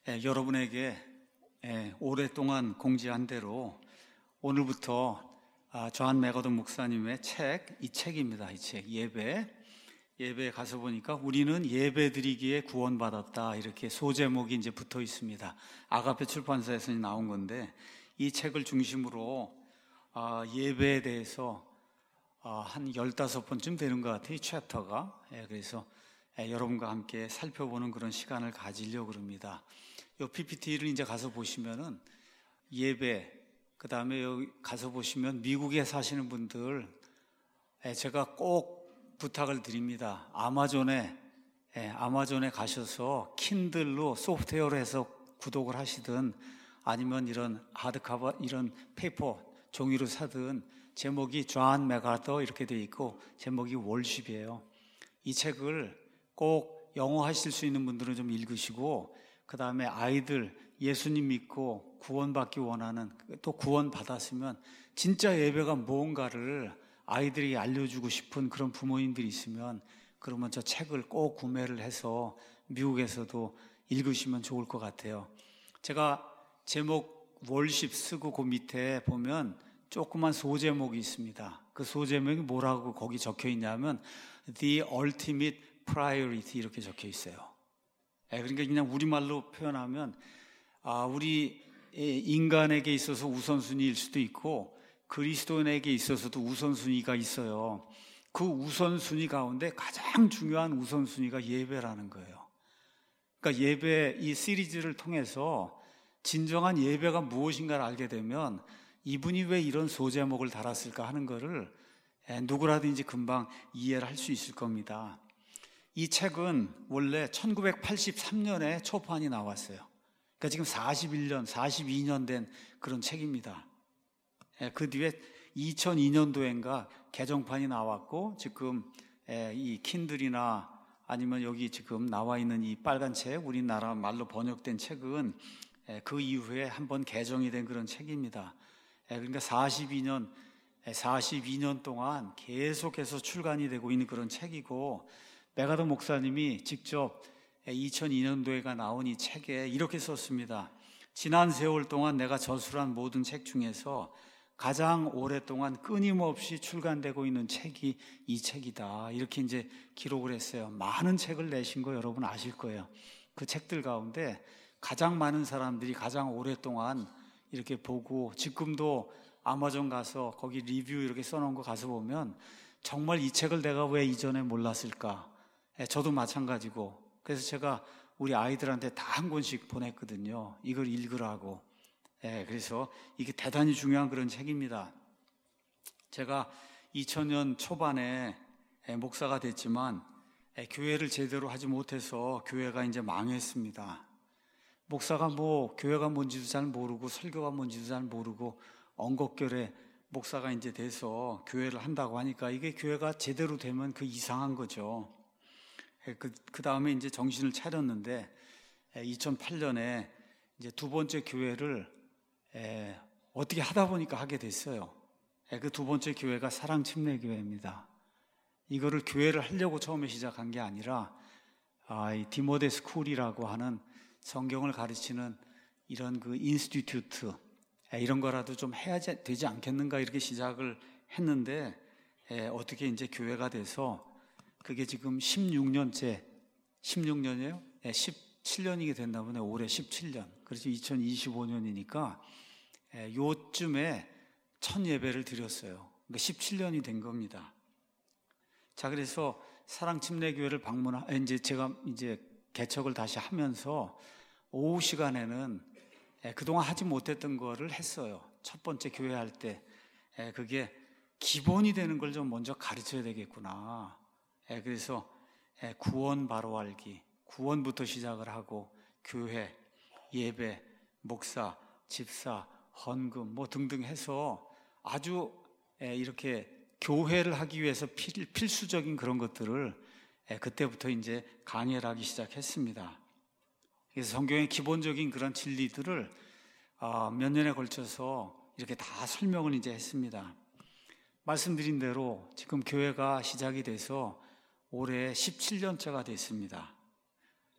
여러분에게 오랫동안 공지한 대로 오늘부터 존 맥어든 목사님의 책, 이 책입니다. 이 책, 예배에 가서 보니까 우리는 예배드리기에 구원받았다, 이렇게 소제목이 이제 붙어 있습니다. 아가페 출판사에서 나온 건데, 이 책을 중심으로 예배에 대해서 한 15번쯤 되는 것 같아요, 이 챕터가. 그래서 여러분과 함께 살펴보는 그런 시간을 가지려고 그럽니다. 이 PPT를 이제 가서 보시면은 예배, 그 다음에 여기 가서 보시면 미국에 사시는 분들, 제가 꼭 부탁을 드립니다. 아마존에 가셔서 킨들로 소프트웨어로 해서 구독을 하시든 아니면 이런 하드커버, 이런 페이퍼 종이로 사든, 제목이 존 맥아더 이렇게 되어 있고 제목이 월십이에요. 이 책을 꼭 영어 하실 수 있는 분들은 좀 읽으시고, 그 다음에 아이들 예수님 믿고 구원받기 원하는, 또 구원받았으면 진짜 예배가 뭔가를 아이들이 알려주고 싶은 그런 부모님들이 있으면 그러면 저 책을 꼭 구매를 해서 미국에서도 읽으시면 좋을 것 같아요. 제가 제목 월십 쓰고 그 밑에 보면 조그만 소제목이 있습니다. 그 소제목이 뭐라고 거기 적혀 있냐면 The Ultimate Priority 이렇게 적혀 있어요. 그러니까 그냥 우리말로 표현하면 우리 인간에게 있어서 우선순위일 수도 있고 그리스도인에게 있어서도 우선순위가 있어요. 그 우선순위 가운데 가장 중요한 우선순위가 예배라는 거예요. 그러니까 예배, 이 시리즈를 통해서 진정한 예배가 무엇인가를 알게 되면 이분이 왜 이런 소제목을 달았을까 하는 거를 누구라든지 금방 이해를 할 수 있을 겁니다. 이 책은 원래 1983년에 초판이 나왔어요. 그러니까 지금 41년, 42년 된 그런 책입니다. 그 뒤에 2002년도인가 개정판이 나왔고, 지금 이 킨들이나 아니면 여기 지금 나와 있는 이 빨간 책, 우리나라 말로 번역된 책은 그 이후에 한번 개정이 된 그런 책입니다. 그러니까 42년 동안 계속해서 출간이 되고 있는 그런 책이고, 맥아더 목사님이 직접 2002년도에가 나온 이 책에 이렇게 썼습니다. 지난 세월 동안 내가 저술한 모든 책 중에서 가장 오랫동안 끊임없이 출간되고 있는 책이 이 책이다, 이렇게 이제 기록을 했어요. 많은 책을 내신 거 여러분 아실 거예요. 그 책들 가운데 가장 많은 사람들이 가장 오랫동안 이렇게 보고, 지금도 아마존 가서 거기 리뷰 이렇게 써놓은 거 가서 보면 정말 이 책을 내가 왜 이전에 몰랐을까? 저도 마찬가지고, 그래서 제가 우리 아이들한테 다 한 권씩 보냈거든요. 이걸 읽으라고. 그래서 이게 대단히 중요한 그런 책입니다. 제가 2000년 초반에 목사가 됐지만 교회를 제대로 하지 못해서 교회가 이제 망했습니다. 목사가 교회가 뭔지도 잘 모르고 설교가 뭔지도 잘 모르고 엉겁결에 목사가 이제 돼서 교회를 한다고 하니까 이게 교회가 제대로 되면 그 이상한 거죠. 그 다음에 이제 정신을 차렸는데 2008년에 이제 두 번째 교회를 어떻게 하다 보니까 하게 됐어요. 그 두 번째 교회가 사랑침례교회입니다. 이거를 교회를 하려고 처음에 시작한 게 아니라 이 디모데 스쿨이라고 하는 성경을 가르치는 이런 그 인스티튜트, 이런 거라도 좀 해야 되지 않겠는가, 이렇게 시작을 했는데 어떻게 이제 교회가 돼서 그게 지금 16년이에요? 17년이 됐나 보네. 올해 17년. 그래서 2025년이니까 요쯤에 첫 예배를 드렸어요. 그러니까 17년이 된 겁니다. 자, 그래서 사랑침례교회를 이제 제가 이제 개척을 다시 하면서 오후 시간에는 그동안 하지 못했던 거를 했어요. 첫 번째 교회 할 때 그게 기본이 되는 걸 좀 먼저 가르쳐야 되겠구나. 그래서 구원 바로 알기, 구원부터 시작을 하고 교회, 예배, 목사, 집사, 헌금 등등 해서 아주 이렇게 교회를 하기 위해서 필수적인 그런 것들을 그때부터 이제 강의를 하기 시작했습니다. 그래서 성경의 기본적인 그런 진리들을 몇 년에 걸쳐서 이렇게 다 설명을 이제 했습니다. 말씀드린 대로 지금 교회가 시작이 돼서 올해 17년째가 됐습니다.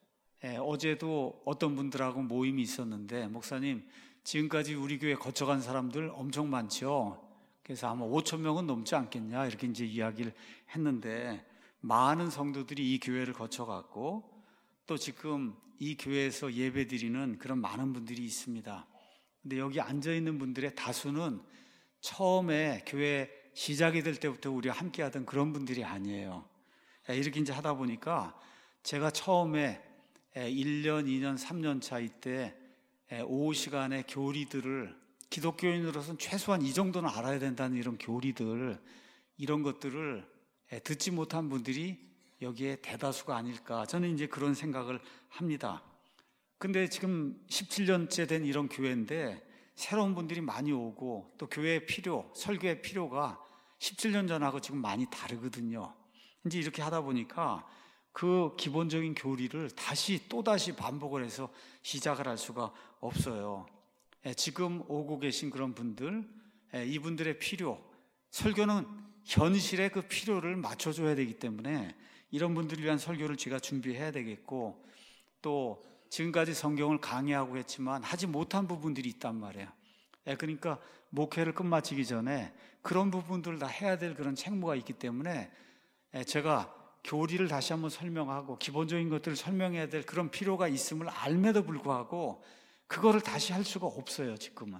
어제도 어떤 분들하고 모임이 있었는데, 목사님, 지금까지 우리 교회 거쳐간 사람들 엄청 많죠. 그래서 아마 5천 명은 넘지 않겠냐 이렇게 이제 이야기를 했는데, 많은 성도들이 이 교회를 거쳐갔고 또 지금 이 교회에서 예배드리는 그런 많은 분들이 있습니다. 근데 여기 앉아 있는 분들의 다수는 처음에 교회 시작이 될 때부터 우리가 함께 하던 그런 분들이 아니에요. 이렇게 이제 하다 보니까 제가 처음에 1년, 2년, 3년 차 이때 오후 시간에 교리들을, 기독교인으로서는 최소한 이 정도는 알아야 된다는 이런 교리들, 이런 것들을 듣지 못한 분들이 여기에 대다수가 아닐까, 저는 이제 그런 생각을 합니다. 근데 지금 17년째 된 이런 교회인데 새로운 분들이 많이 오고 또 교회의 필요, 설교의 필요가 17년 전하고 지금 많이 다르거든요. 이제 이렇게 하다 보니까 그 기본적인 교리를 또다시 반복을 해서 시작을 할 수가 없어요. 지금 오고 계신 그런 분들, 이분들의 필요, 설교는 현실의 그 필요를 맞춰줘야 되기 때문에 이런 분들을 위한 설교를 제가 준비해야 되겠고, 또 지금까지 성경을 강의하고 했지만 하지 못한 부분들이 있단 말이에요. 그러니까 목회를 끝마치기 전에 그런 부분들을 다 해야 될 그런 책무가 있기 때문에 제가 교리를 다시 한번 설명하고 기본적인 것들을 설명해야 될 그런 필요가 있음을 알매도 불구하고 그거를 다시 할 수가 없어요.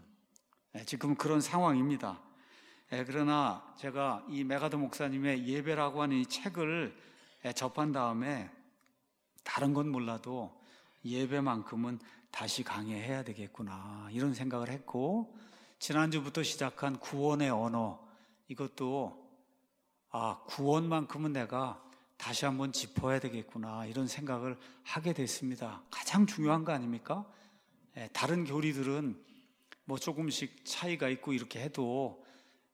지금은 그런 상황입니다. 그러나 제가 이 메가더 목사님의 예배라고 하는 이 책을 접한 다음에 다른 건 몰라도 예배만큼은 다시 강해해야 되겠구나 이런 생각을 했고, 지난주부터 시작한 구원의 언어, 이것도 구원만큼은 내가 다시 한번 짚어야 되겠구나 이런 생각을 하게 됐습니다. 가장 중요한 거 아닙니까? 다른 교리들은 뭐 조금씩 차이가 있고 이렇게 해도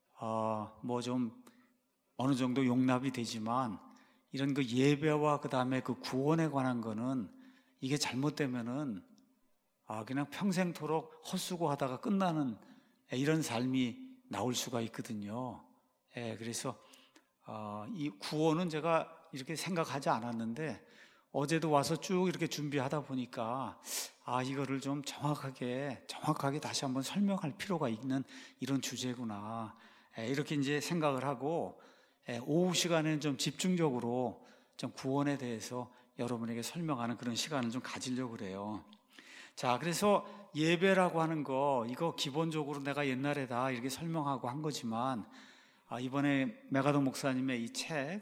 뭐 좀 어느 정도 용납이 되지만, 이런 그 예배와 그 다음에 그 구원에 관한 거는 이게 잘못되면은 그냥 평생토록 헛수고하다가 끝나는 이런 삶이 나올 수가 있거든요. 그래서 이 구원은 제가 이렇게 생각하지 않았는데 어제도 와서 쭉 이렇게 준비하다 보니까 이거를 좀 정확하게 다시 한번 설명할 필요가 있는 이런 주제구나 이렇게 이제 생각을 하고, 오후 시간에는 좀 집중적으로 좀 구원에 대해서 여러분에게 설명하는 그런 시간을 좀 가지려고 그래요. 자, 그래서 예배라고 하는 거, 이거 기본적으로 내가 옛날에 다 이렇게 설명하고 한 거지만 이번에 메가더 목사님의 이 책,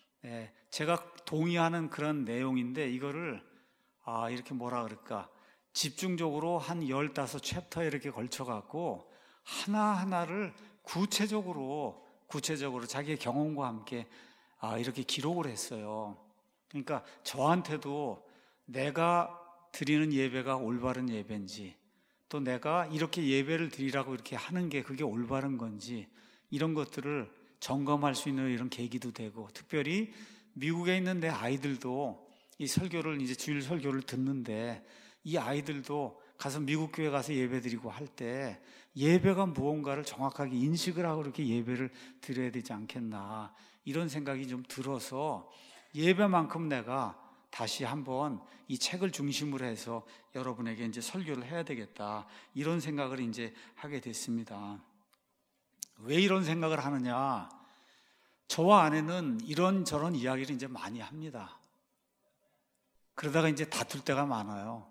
제가 동의하는 그런 내용인데 이거를 이렇게 뭐라 그럴까, 집중적으로 한 15챕터에 이렇게 걸쳐갖고 하나하나를 구체적으로 자기의 경험과 함께 이렇게 기록을 했어요. 그러니까 저한테도 내가 드리는 예배가 올바른 예배인지, 또 내가 이렇게 예배를 드리라고 이렇게 하는 게 그게 올바른 건지, 이런 것들을 점검할 수 있는 이런 계기도 되고, 특별히 미국에 있는 내 아이들도 이 설교를, 이제 주일 설교를 듣는데 이 아이들도 가서 미국 교회 가서 예배 드리고 할 때 예배가 무언가를 정확하게 인식을 하고 이렇게 예배를 드려야 되지 않겠나 이런 생각이 좀 들어서, 예배만큼 내가 다시 한번 이 책을 중심으로 해서 여러분에게 이제 설교를 해야 되겠다 이런 생각을 이제 하게 됐습니다. 왜 이런 생각을 하느냐, 저와 아내는 이런저런 이야기를 이제 많이 합니다. 그러다가 이제 다툴 때가 많아요.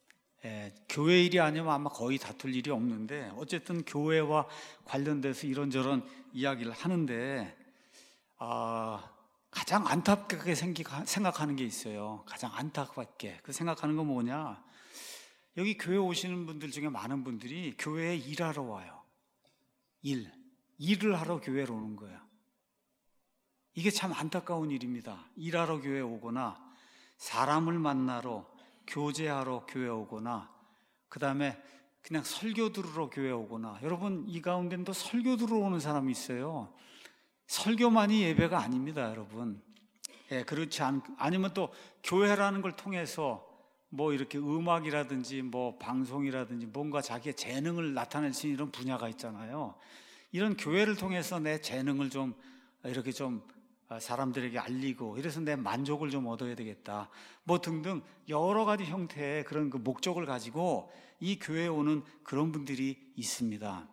교회 일이 아니면 아마 거의 다툴 일이 없는데 어쨌든 교회와 관련돼서 이런저런 이야기를 하는데 가장 안타깝게 생각하는 게 있어요. 가장 안타깝게 그 생각하는 건 뭐냐, 여기 교회 오시는 분들 중에 많은 분들이 교회에 일하러 와요. 일을 하러 교회로 오는 거예요. 이게 참 안타까운 일입니다. 일하러 교회에 오거나 사람을 만나러 교제하러 교회 오거나, 그 다음에 그냥 설교 들으러 교회 오거나, 여러분 이 가운데는 또 설교 들으러 오는 사람이 있어요. 설교만이 예배가 아닙니다, 여러분. 아니면 또 교회라는 걸 통해서 뭐 이렇게 음악이라든지 뭐 방송이라든지 뭔가 자기의 재능을 나타낼 수 있는 이런 분야가 있잖아요. 이런 교회를 통해서 내 재능을 좀 이렇게 좀 사람들에게 알리고 이래서 내 만족을 좀 얻어야 되겠다. 뭐 등등 여러 가지 형태의 그런 그 목적을 가지고 이 교회에 오는 그런 분들이 있습니다.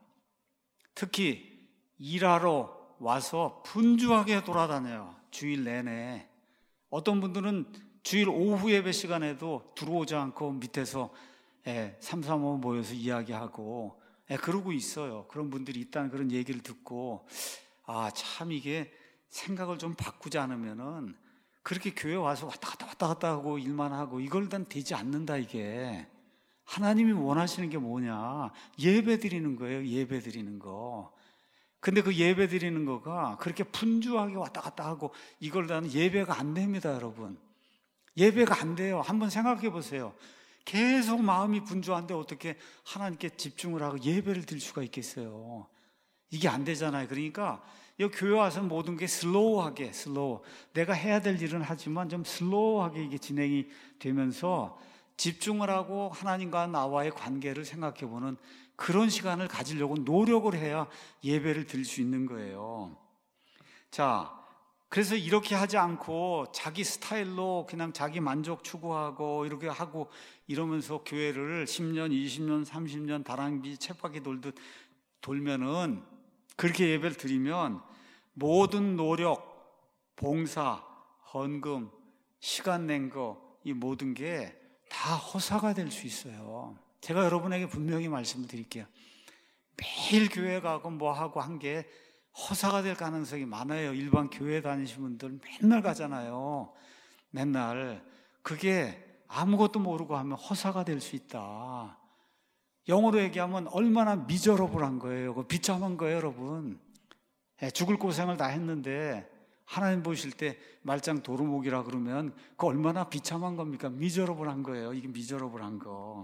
특히 일하러 와서 분주하게 돌아다녀요. 주일 내내. 어떤 분들은 주일 오후 예배 시간에도 들어오지 않고 밑에서 3, 4, 5 모여서 이야기하고 그러고 있어요. 그런 분들이 있다는 그런 얘기를 듣고 참 이게 생각을 좀 바꾸지 않으면은 그렇게 교회 와서 왔다 갔다 하고 일만 하고 이걸 단 되지 않는다. 이게 하나님이 원하시는 게 뭐냐? 예배 드리는 거예요. 예배 드리는 거. 근데 그 예배 드리는 거가 그렇게 분주하게 왔다 갔다 하고 이걸 단 예배가 안 됩니다. 여러분, 예배가 안 돼요. 한번 생각해 보세요. 계속 마음이 분주한데 어떻게 하나님께 집중을 하고 예배를 드릴 수가 있겠어요? 이게 안 되잖아요. 그러니까 여기 교회 와서 모든 게 슬로우. 내가 해야 될 일은 하지만 좀 슬로우하게 이게 진행이 되면서 집중을 하고 하나님과 나와의 관계를 생각해 보는 그런 시간을 가지려고 노력을 해야 예배를 드릴 수 있는 거예요. 자, 그래서 이렇게 하지 않고 자기 스타일로 그냥 자기 만족 추구하고 이렇게 하고 이러면서 교회를 10년, 20년, 30년 다람쥐 쳇바퀴 돌듯 돌면은, 그렇게 예배를 드리면 모든 노력, 봉사, 헌금, 시간 낸 거, 이 모든 게 다 허사가 될 수 있어요. 제가 여러분에게 분명히 말씀을 드릴게요. 매일 교회 가고 뭐 하고 한 게 허사가 될 가능성이 많아요. 일반 교회 다니시는 분들 맨날 가잖아요. 맨날. 그게 아무것도 모르고 하면 허사가 될 수 있다. 영어로 얘기하면 얼마나 미저러블한 거예요. 비참한 거예요, 여러분. 죽을 고생을 다 했는데 하나님 보실 때 말짱 도루묵이라 그러면 그 얼마나 비참한 겁니까? 미저러블한 거예요. 이게 미저러블한 거.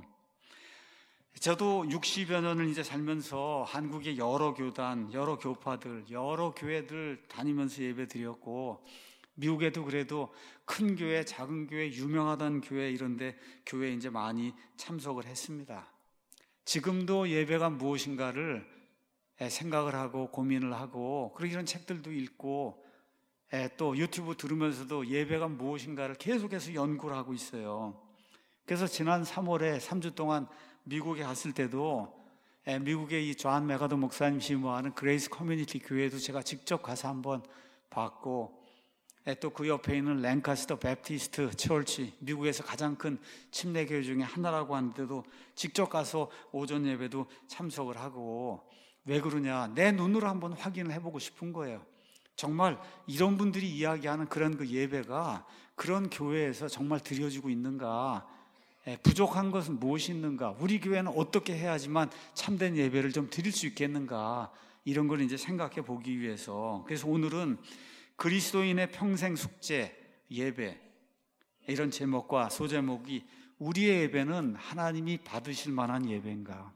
저도 60여 년을 이제 살면서 한국의 여러 교단, 여러 교파들, 여러 교회들 다니면서 예배 드렸고, 미국에도 그래도 큰 교회, 작은 교회, 유명하던 교회 이런데 교회에 이제 많이 참석을 했습니다. 지금도 예배가 무엇인가를 생각을 하고 고민을 하고, 그리고 이런 책들도 읽고, 또 유튜브 들으면서도 예배가 무엇인가를 계속해서 연구를 하고 있어요. 그래서 지난 3월에 3주 동안 미국에 갔을 때도 미국의 이 존 메가더 목사님 심호하는 그레이스 커뮤니티 교회도 제가 직접 가서 한번 봤고, 또 그 옆에 있는 랭카스터 베프티스트 처치, 미국에서 가장 큰 침례교회 중에 하나라고 하는데도 직접 가서 오전 예배도 참석을 하고, 왜 그러냐? 내 눈으로 한번 확인을 해보고 싶은 거예요. 정말 이런 분들이 이야기하는 그런 그 예배가 그런 교회에서 정말 드려지고 있는가? 부족한 것은 무엇이 있는가? 우리 교회는 어떻게 해야지만 참된 예배를 좀 드릴 수 있겠는가? 이런 걸 이제 생각해 보기 위해서. 그래서 오늘은 그리스도인의 평생 숙제 예배, 이런 제목과 소제목이 우리의 예배는 하나님이 받으실 만한 예배인가?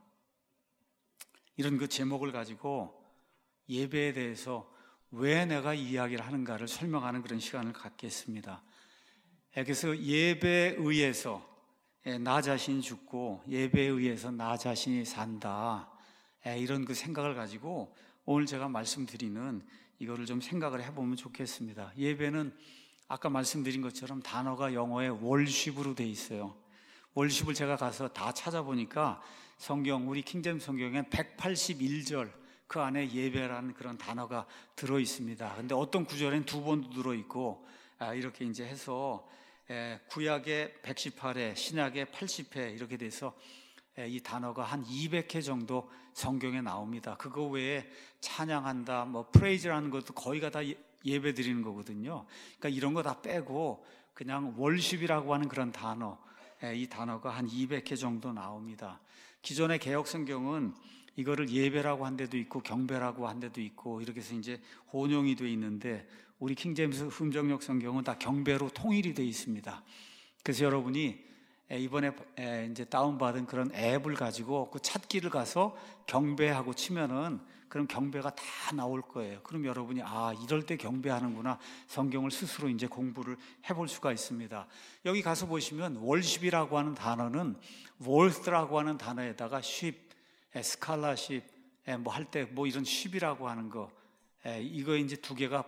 이런 그 제목을 가지고 예배에 대해서 왜 내가 이야기를 하는가를 설명하는 그런 시간을 갖겠습니다. 그래서 예배에 의해서 나 자신이 죽고 예배에 의해서 나 자신이 산다, 이런 그 생각을 가지고 오늘 제가 말씀드리는 이거를 좀 생각을 해보면 좋겠습니다. 예배는 아까 말씀드린 것처럼 단어가 영어에 월십으로 돼 있어요. 월십을 제가 가서 다 찾아보니까 성경, 우리 킹제임스 성경엔 181절 그 안에 예배라는 그런 단어가 들어 있습니다. 근데 어떤 구절엔 2번도 들어 있고, 이렇게 이제 해서 구약의 118회, 신약의 80회 이렇게 돼서 이 단어가 한 200회 정도 성경에 나옵니다. 그거 외에 찬양한다, 뭐 프레이즈라는 것도 거의가 다 예배 드리는 거거든요. 그러니까 이런 거 다 빼고 그냥 월십이라고 하는 그런 단어, 이 단어가 한 200회 정도 나옵니다. 기존의 개역 성경은 이거를 예배라고 한 데도 있고 경배라고 한 데도 있고 이렇게 해서 이제 혼용이 돼 있는데, 우리 킹제임스 흠정역 성경은 다 경배로 통일이 돼 있습니다. 그래서 여러분이 이번에 이제 다운받은 그런 앱을 가지고 그 찾기를 가서 경배하고 치면은 그럼 경배가 다 나올 거예요. 그럼 여러분이 이럴 때 경배하는구나, 성경을 스스로 이제 공부를 해볼 수가 있습니다. 여기 가서 보시면 월십이라고 하는 단어는 worth라고 하는 단어에다가 sheep, 스칼라십, 뭐 할 때 뭐 이런 쉽이라고 하는 거, 이거 이제 두 개가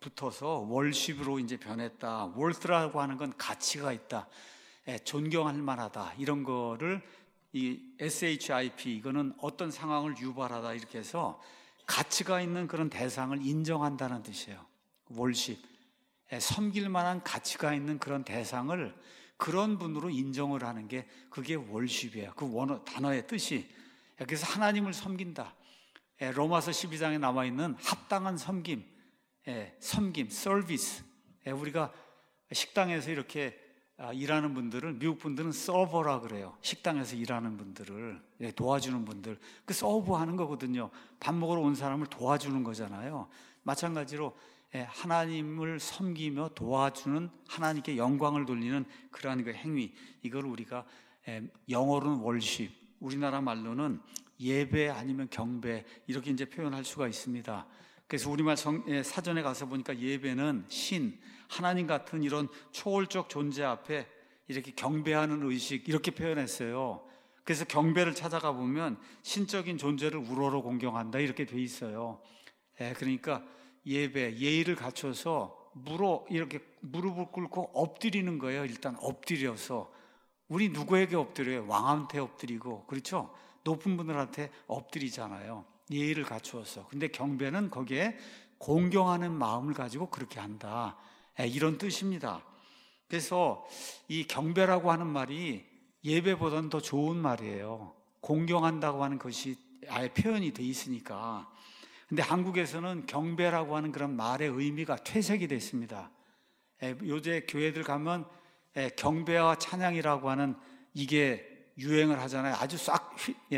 붙어서 월십으로 이제 변했다. 월드라고 하는 건 가치가 있다. 존경할 만하다. 이런 거를 이 SHIP 이거는 어떤 상황을 유발하다 이렇게 해서 가치가 있는 그런 대상을 인정한다는 뜻이에요. 월십. 섬길 만한 가치가 있는 그런 대상을 그런 분으로 인정을 하는 게 그게 월십이에요. 그 원어 단어의 뜻이. 그래서 하나님을 섬긴다. 로마서 12장에 나와 있는 합당한 섬김, 섬김, 서비스. 우리가 식당에서 이렇게 일하는 분들을 미국 분들은 서버라 그래요. 식당에서 일하는 분들을 도와주는 분들, 그 서브하는 거거든요. 밥 먹으러 온 사람을 도와주는 거잖아요. 마찬가지로 하나님을 섬기며 도와주는, 하나님께 영광을 돌리는 그러한 그 행위, 이걸 우리가 영어로는 월십, 우리나라 말로는 예배 아니면 경배 이렇게 이제 표현할 수가 있습니다. 그래서 우리말 사전에 가서 보니까 예배는 신, 하나님 같은 이런 초월적 존재 앞에 이렇게 경배하는 의식 이렇게 표현했어요. 그래서 경배를 찾아가 보면 신적인 존재를 우러러 공경한다 이렇게 돼 있어요. 그러니까 예배, 예의를 갖춰서 이렇게 무릎을 꿇고 엎드리는 거예요. 일단 엎드려서. 우리 누구에게 엎드려요? 왕한테 엎드리고, 그렇죠? 높은 분들한테 엎드리잖아요. 예의를 갖추어서. 근데 경배는 거기에 공경하는 마음을 가지고 그렇게 한다. 이런 뜻입니다. 그래서 이 경배라고 하는 말이 예배보다는 더 좋은 말이에요. 공경한다고 하는 것이 아예 표현이 돼 있으니까. 근데 한국에서는 경배라고 하는 그런 말의 의미가 퇴색이 됐습니다. 요새 교회들 가면 경배와 찬양이라고 하는 이게 유행을 하잖아요. 아주 싹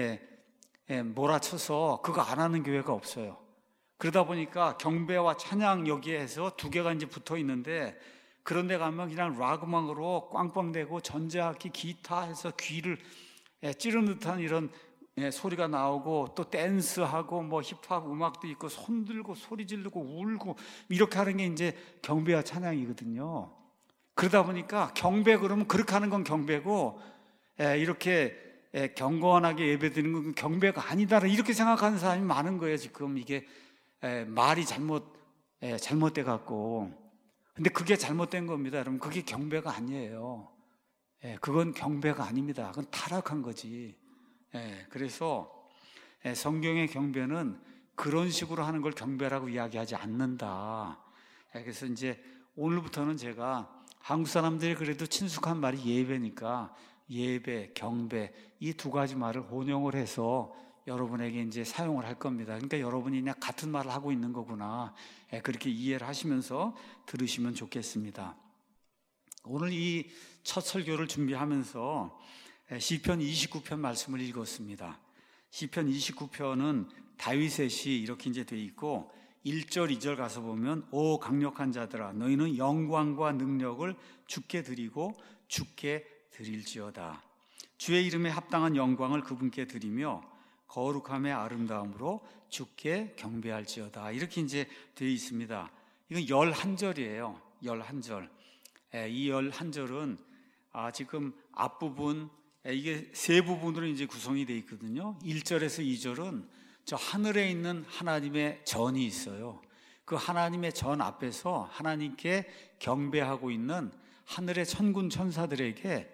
몰아쳐서 그거 안 하는 교회가 없어요. 그러다 보니까 경배와 찬양 여기에 해서 두 개가 이제 붙어 있는데, 그런 데 가면 그냥 락 음악으로 꽝꽝대고 전자악기, 기타 해서 귀를 찌르는 듯한 이런 소리가 나오고, 또 댄스하고 뭐 힙합 음악도 있고 손 들고 소리 지르고 울고 이렇게 하는 게 이제 경배와 찬양이거든요. 그러다 보니까 경배 그러면 그렇게 하는 건 경배고, 이렇게 경건하게 예배드리는 건 경배가 아니다 이렇게 생각하는 사람이 많은 거예요. 지금 이게 말이 잘못돼 갖고. 근데 그게 잘못된 겁니다, 여러분. 그게 경배가 아니에요. 그건 경배가 아닙니다. 그건 타락한 거지. 그래서 성경의 경배는 그런 식으로 하는 걸 경배라고 이야기하지 않는다. 그래서 이제 오늘부터는 제가 한국 사람들이 그래도 친숙한 말이 예배니까 예배, 경배 이 두 가지 말을 혼용을 해서 여러분에게 이제 사용을 할 겁니다. 그러니까 여러분이 그냥 같은 말을 하고 있는 거구나, 그렇게 이해를 하시면서 들으시면 좋겠습니다. 오늘 이 첫 설교를 준비하면서 시편 29편 말씀을 읽었습니다. 시편 29편은 다윗의 시 이렇게 이제 돼 있고, 1절, 2절 가서 보면 오 강력한 자들아 너희는 영광과 능력을 주께 드리고 주께 드릴지어다. 주의 이름에 합당한 영광을 그분께 드리며 거룩함의 아름다움으로 주께 경배할지어다. 이렇게 이제 되어 있습니다. 이건 11절이에요. 11절. 이 11절은 지금 앞부분, 이게 세 부분으로 이제 구성이 되어 있거든요. 1절에서 2절은 저 하늘에 있는 하나님의 전이 있어요. 그 하나님의 전 앞에서 하나님께 경배하고 있는 하늘의 천군 천사들에게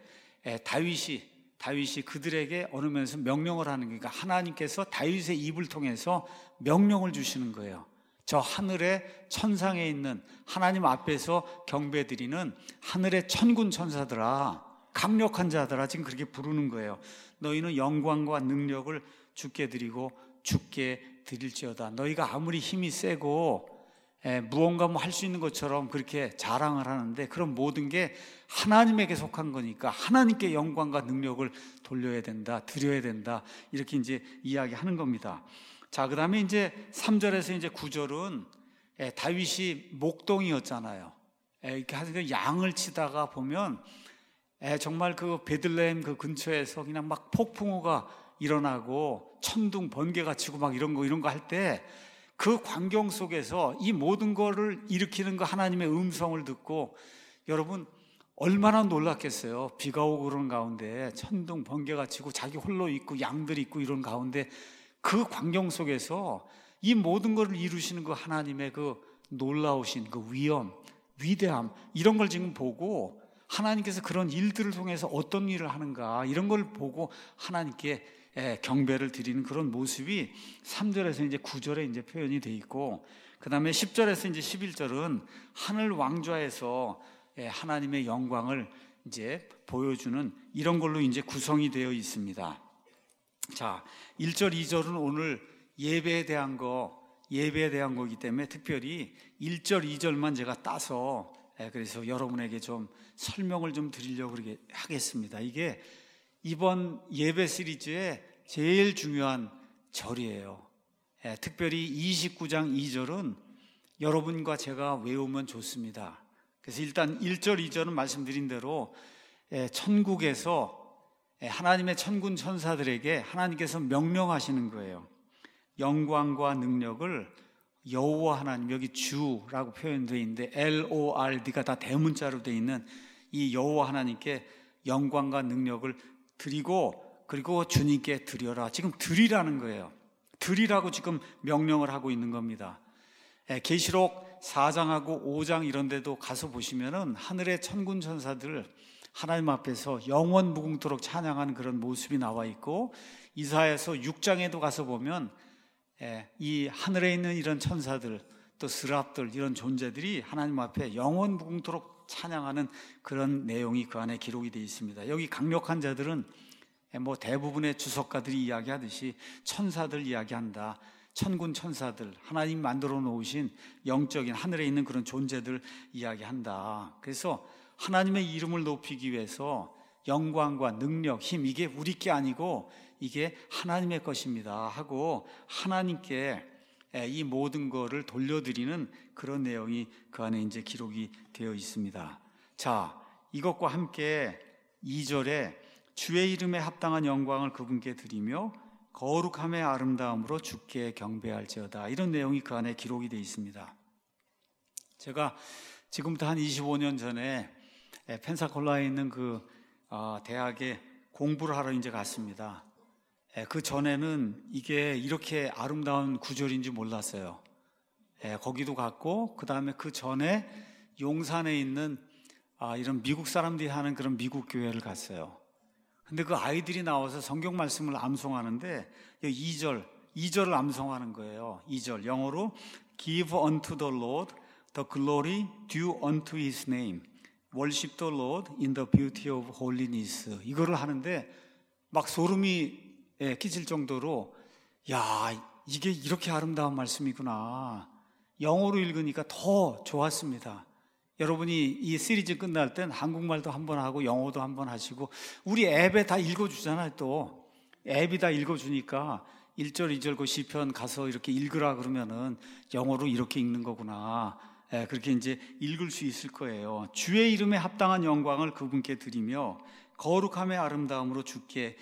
다윗이 그들에게 어느 면에서 명령을 하는 거니까, 하나님께서 다윗의 입을 통해서 명령을 주시는 거예요. 저 하늘의 천상에 있는 하나님 앞에서 경배드리는 하늘의 천군 천사들아, 강력한 자들아, 지금 그렇게 부르는 거예요. 너희는 영광과 능력을 주께 드리고 주께 드릴지어다. 너희가 아무리 힘이 세고 무언가 뭐 할 수 있는 것처럼 그렇게 자랑을 하는데, 그런 모든 게 하나님에게 속한 거니까 하나님께 영광과 능력을 돌려야 된다, 드려야 된다, 이렇게 이제 이야기하는 겁니다. 자, 그 다음에 이제 3절에서 이제 9절은 다윗이 목동이었잖아요. 이렇게 하여튼 양을 치다가 보면 정말 그 베들레헴 그 근처에서 그냥 막 폭풍우가 일어나고 천둥 번개가 치고 막 이런 거 할 때, 그 광경 속에서 이 모든 거를 일으키는 그 하나님의 음성을 듣고 여러분 얼마나 놀랐겠어요. 비가 오고 그런 가운데 천둥 번개가 치고 자기 홀로 있고 양들이 있고 이런 가운데 그 광경 속에서 이 모든 것을 이루시는 그 하나님의 그 놀라우신 그 위엄, 위대함, 이런 걸 지금 보고 하나님께서 그런 일들을 통해서 어떤 일을 하는가, 이런 걸 보고 하나님께 경배를 드리는 그런 모습이 3절에서 이제 9절에 이제 표현이 돼 있고, 그 다음에 10절에서 이제 11절은 하늘 왕좌에서 하나님의 영광을 이제 보여주는 이런 걸로 이제 구성이 되어 있습니다. 자, 1절, 2절은 오늘 예배에 대한 거이기 때문에 특별히 1절, 2절만 제가 따서 그래서 여러분에게 좀 설명을 좀 드리려고 하겠습니다. 이게 이번 예배 시리즈의 제일 중요한 절이에요. 특별히 29장 2절은 여러분과 제가 외우면 좋습니다. 그래서 일단 1절, 2절은 말씀드린 대로 천국에서 하나님의 천군 천사들에게 하나님께서 명령하시는 거예요. 영광과 능력을 여호와 하나님, 여기 주라고 표현되어 있는데 LORD가 다 대문자로 되어 있는 이 여호와 하나님께 영광과 능력을 드리고, 그리고 주님께 드려라. 지금 드리라는 거예요. 드리라고 지금 명령을 하고 있는 겁니다. 계시록 4장하고 5장 이런 데도 가서 보시면은 하늘의 천군 천사들 하나님 앞에서 영원 무궁토록 찬양하는 그런 모습이 나와 있고, 이사야서 6장에도 가서 보면 이 하늘에 있는 이런 천사들, 또 스랍들, 이런 존재들이 하나님 앞에 영원 무궁토록 찬양하는 그런 내용이 그 안에 기록이 되어 있습니다. 여기 강력한 자들은 뭐 대부분의 주석가들이 이야기하듯이 천사들 이야기한다. 천군 천사들, 하나님 만들어 놓으신 영적인 하늘에 있는 그런 존재들 이야기한다. 그래서 하나님의 이름을 높이기 위해서 영광과 능력, 힘, 이게 우리 게 아니고 이게 하나님의 것입니다 하고 하나님께 이 모든 거를 돌려드리는 그런 내용이 그 안에 이제 기록이 되어 있습니다. 자, 이것과 함께 2절에 주의 이름에 합당한 영광을 그분께 드리며 거룩함의 아름다움으로 주께 경배할지어다, 이런 내용이 그 안에 기록이 되어 있습니다. 제가 지금부터 한 25년 전에 펜사콜라에 있는 그 대학에 공부를 하러 이제 갔습니다. 그 전에는 이게 이렇게 아름다운 구절인지 몰랐어요. 거기도 갔고, 그 다음에 그 전에 용산에 있는 이런 미국 사람들이 하는 그런 미국 교회를 갔어요. 근데 그 아이들이 나와서 성경 말씀을 암송하는데 2절을 암송하는 거예요. 2절 영어로 Give unto the Lord the glory due unto His name, Worship the Lord in the beauty of holiness, 이거를 하는데 막 소름이 끼칠 정도로, 야, 이게 이렇게 아름다운 말씀이구나. 영어로 읽으니까 더 좋았습니다. 여러분이 이 시리즈 끝날 땐 한국말도 한번 하고 영어도 한번 하시고, 우리 앱에 다 읽어주잖아요. 또 앱이 다 읽어주니까 1절, 2절 그 시편 가서 이렇게 읽으라 그러면은 영어로 이렇게 읽는 거구나, 그렇게 이제 읽을 수 있을 거예요. 주의 이름에 합당한 영광을 그분께 드리며 거룩함의 아름다움으로 주께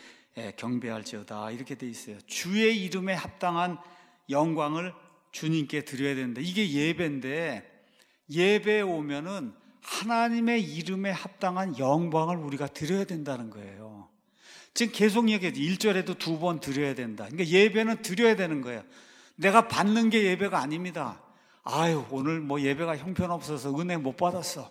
경배할지어다, 이렇게 돼 있어요. 주의 이름에 합당한 영광을 주님께 드려야 된다. 이게 예배인데, 예배에 오면은 하나님의 이름에 합당한 영광을 우리가 드려야 된다는 거예요. 지금 계속 얘기해도 1절에도 2번 드려야 된다. 그러니까 예배는 드려야 되는 거예요. 내가 받는 게 예배가 아닙니다. 아유, 오늘 뭐 예배가 형편없어서 은혜 못 받았어,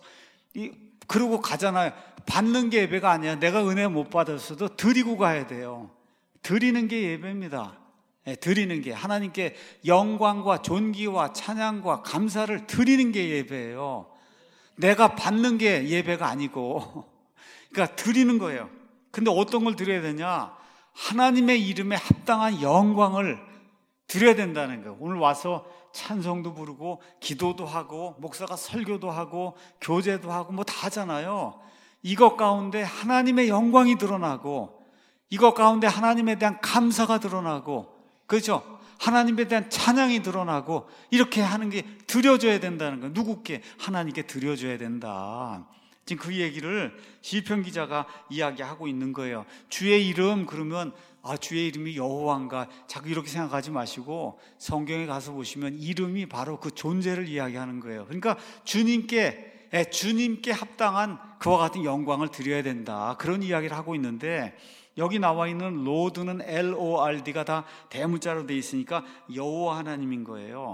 그러고 가잖아요. 받는 게 예배가 아니야. 내가 은혜 못 받았어도 드리고 가야 돼요. 드리는 게 예배입니다. 드리는 게, 하나님께 영광과 존귀와 찬양과 감사를 드리는 게 예배예요. 내가 받는 게 예배가 아니고, 그러니까 드리는 거예요. 근데 어떤 걸 드려야 되냐? 하나님의 이름에 합당한 영광을 드려야 된다는 거예요. 오늘 와서 찬송도 부르고 기도도 하고 목사가 설교도 하고 교제도 하고 뭐 다 하잖아요. 이것 가운데 하나님의 영광이 드러나고, 이것 가운데 하나님에 대한 감사가 드러나고, 그렇죠? 하나님에 대한 찬양이 드러나고, 이렇게 하는 게 드려져야 된다는 거예요. 누구께? 하나님께 드려줘야 된다. 지금 그 얘기를 시편 기자가 이야기하고 있는 거예요. 주의 이름 그러면 주의 이름이 여호와인가, 자꾸 이렇게 생각하지 마시고 성경에 가서 보시면 이름이 바로 그 존재를 이야기하는 거예요. 그러니까 주님께 합당한 그와 같은 영광을 드려야 된다, 그런 이야기를 하고 있는데, 여기 나와 있는 로드는 LORD가 다 대문자로 되어 있으니까 여호와 하나님인 거예요.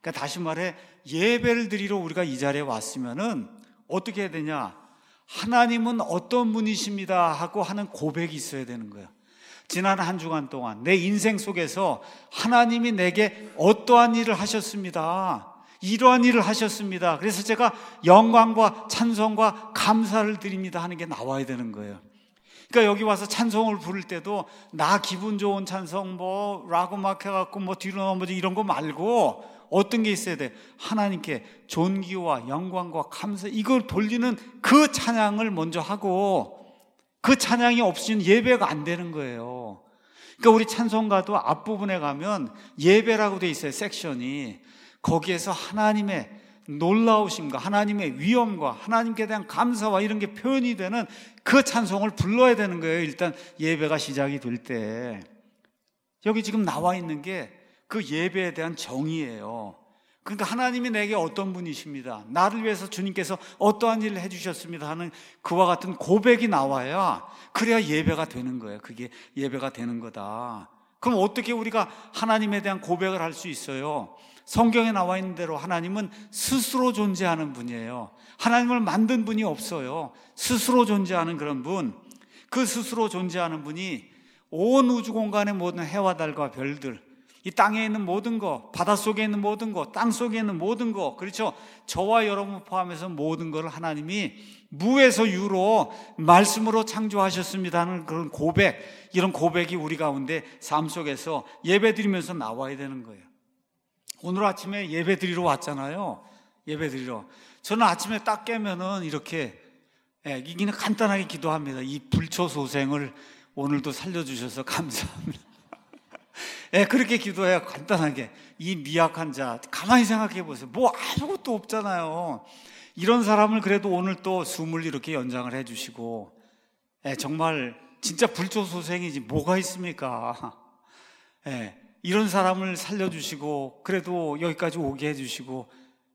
그러니까 다시 말해 예배를 드리러 우리가 이 자리에 왔으면은 어떻게 해야 되냐? 하나님은 어떤 분이십니다 하고 하는 고백이 있어야 되는 거예요. 지난 한 주간 동안 내 인생 속에서 하나님이 내게 어떠한 일을 하셨습니다. 이러한 일을 하셨습니다. 그래서 제가 영광과 찬송과 감사를 드립니다 하는 게 나와야 되는 거예요. 그러니까 여기 와서 찬송을 부를 때도 나 기분 좋은 찬송 뭐 라고 막 해갖고 뭐 뒤로 넘어지 이런 거 말고 어떤 게 있어야 돼? 하나님께 존귀와 영광과 감사 이걸 돌리는 그 찬양을 먼저 하고 그 찬양이 없이는 예배가 안 되는 거예요. 그러니까 우리 찬송가도 앞부분에 가면 예배라고 돼 있어요. 섹션이. 거기에서 하나님의 놀라우심과 하나님의 위엄과 하나님께 대한 감사와 이런 게 표현이 되는 그 찬송을 불러야 되는 거예요. 일단 예배가 시작이 될 때. 여기 지금 나와 있는 게 그 예배에 대한 정의예요. 그러니까 하나님이 내게 어떤 분이십니다. 나를 위해서 주님께서 어떠한 일을 해주셨습니다 하는 그와 같은 고백이 나와야 그래야 예배가 되는 거예요. 그게 예배가 되는 거다. 그럼 어떻게 우리가 하나님에 대한 고백을 할 수 있어요? 성경에 나와 있는 대로 하나님은 스스로 존재하는 분이에요. 하나님을 만든 분이 없어요. 스스로 존재하는 그런 분. 그 스스로 존재하는 분이 온 우주 공간의 모든 해와 달과 별들, 이 땅에 있는 모든 거, 바닷속에 있는 모든 거, 땅속에 있는 모든 거, 그렇죠? 저와 여러분 포함해서 모든 걸 하나님이 무에서 유로 말씀으로 창조하셨습니다 하는 그런 고백, 이런 고백이 우리 가운데 삶 속에서 예배 드리면서 나와야 되는 거예요. 오늘 아침에 예배 드리러 왔잖아요. 예배 드리러. 저는 아침에 딱 깨면은 이렇게 이기는 간단하게 기도합니다. 이 불초소생을 오늘도 살려주셔서 감사합니다. 그렇게 기도해요. 간단하게. 이 미약한 자, 가만히 생각해 보세요. 뭐 아무것도 없잖아요. 이런 사람을 그래도 오늘 또 숨을 이렇게 연장을 해주시고, 정말 진짜 불초소생이지 뭐가 있습니까? 이런 사람을 살려주시고 그래도 여기까지 오게 해주시고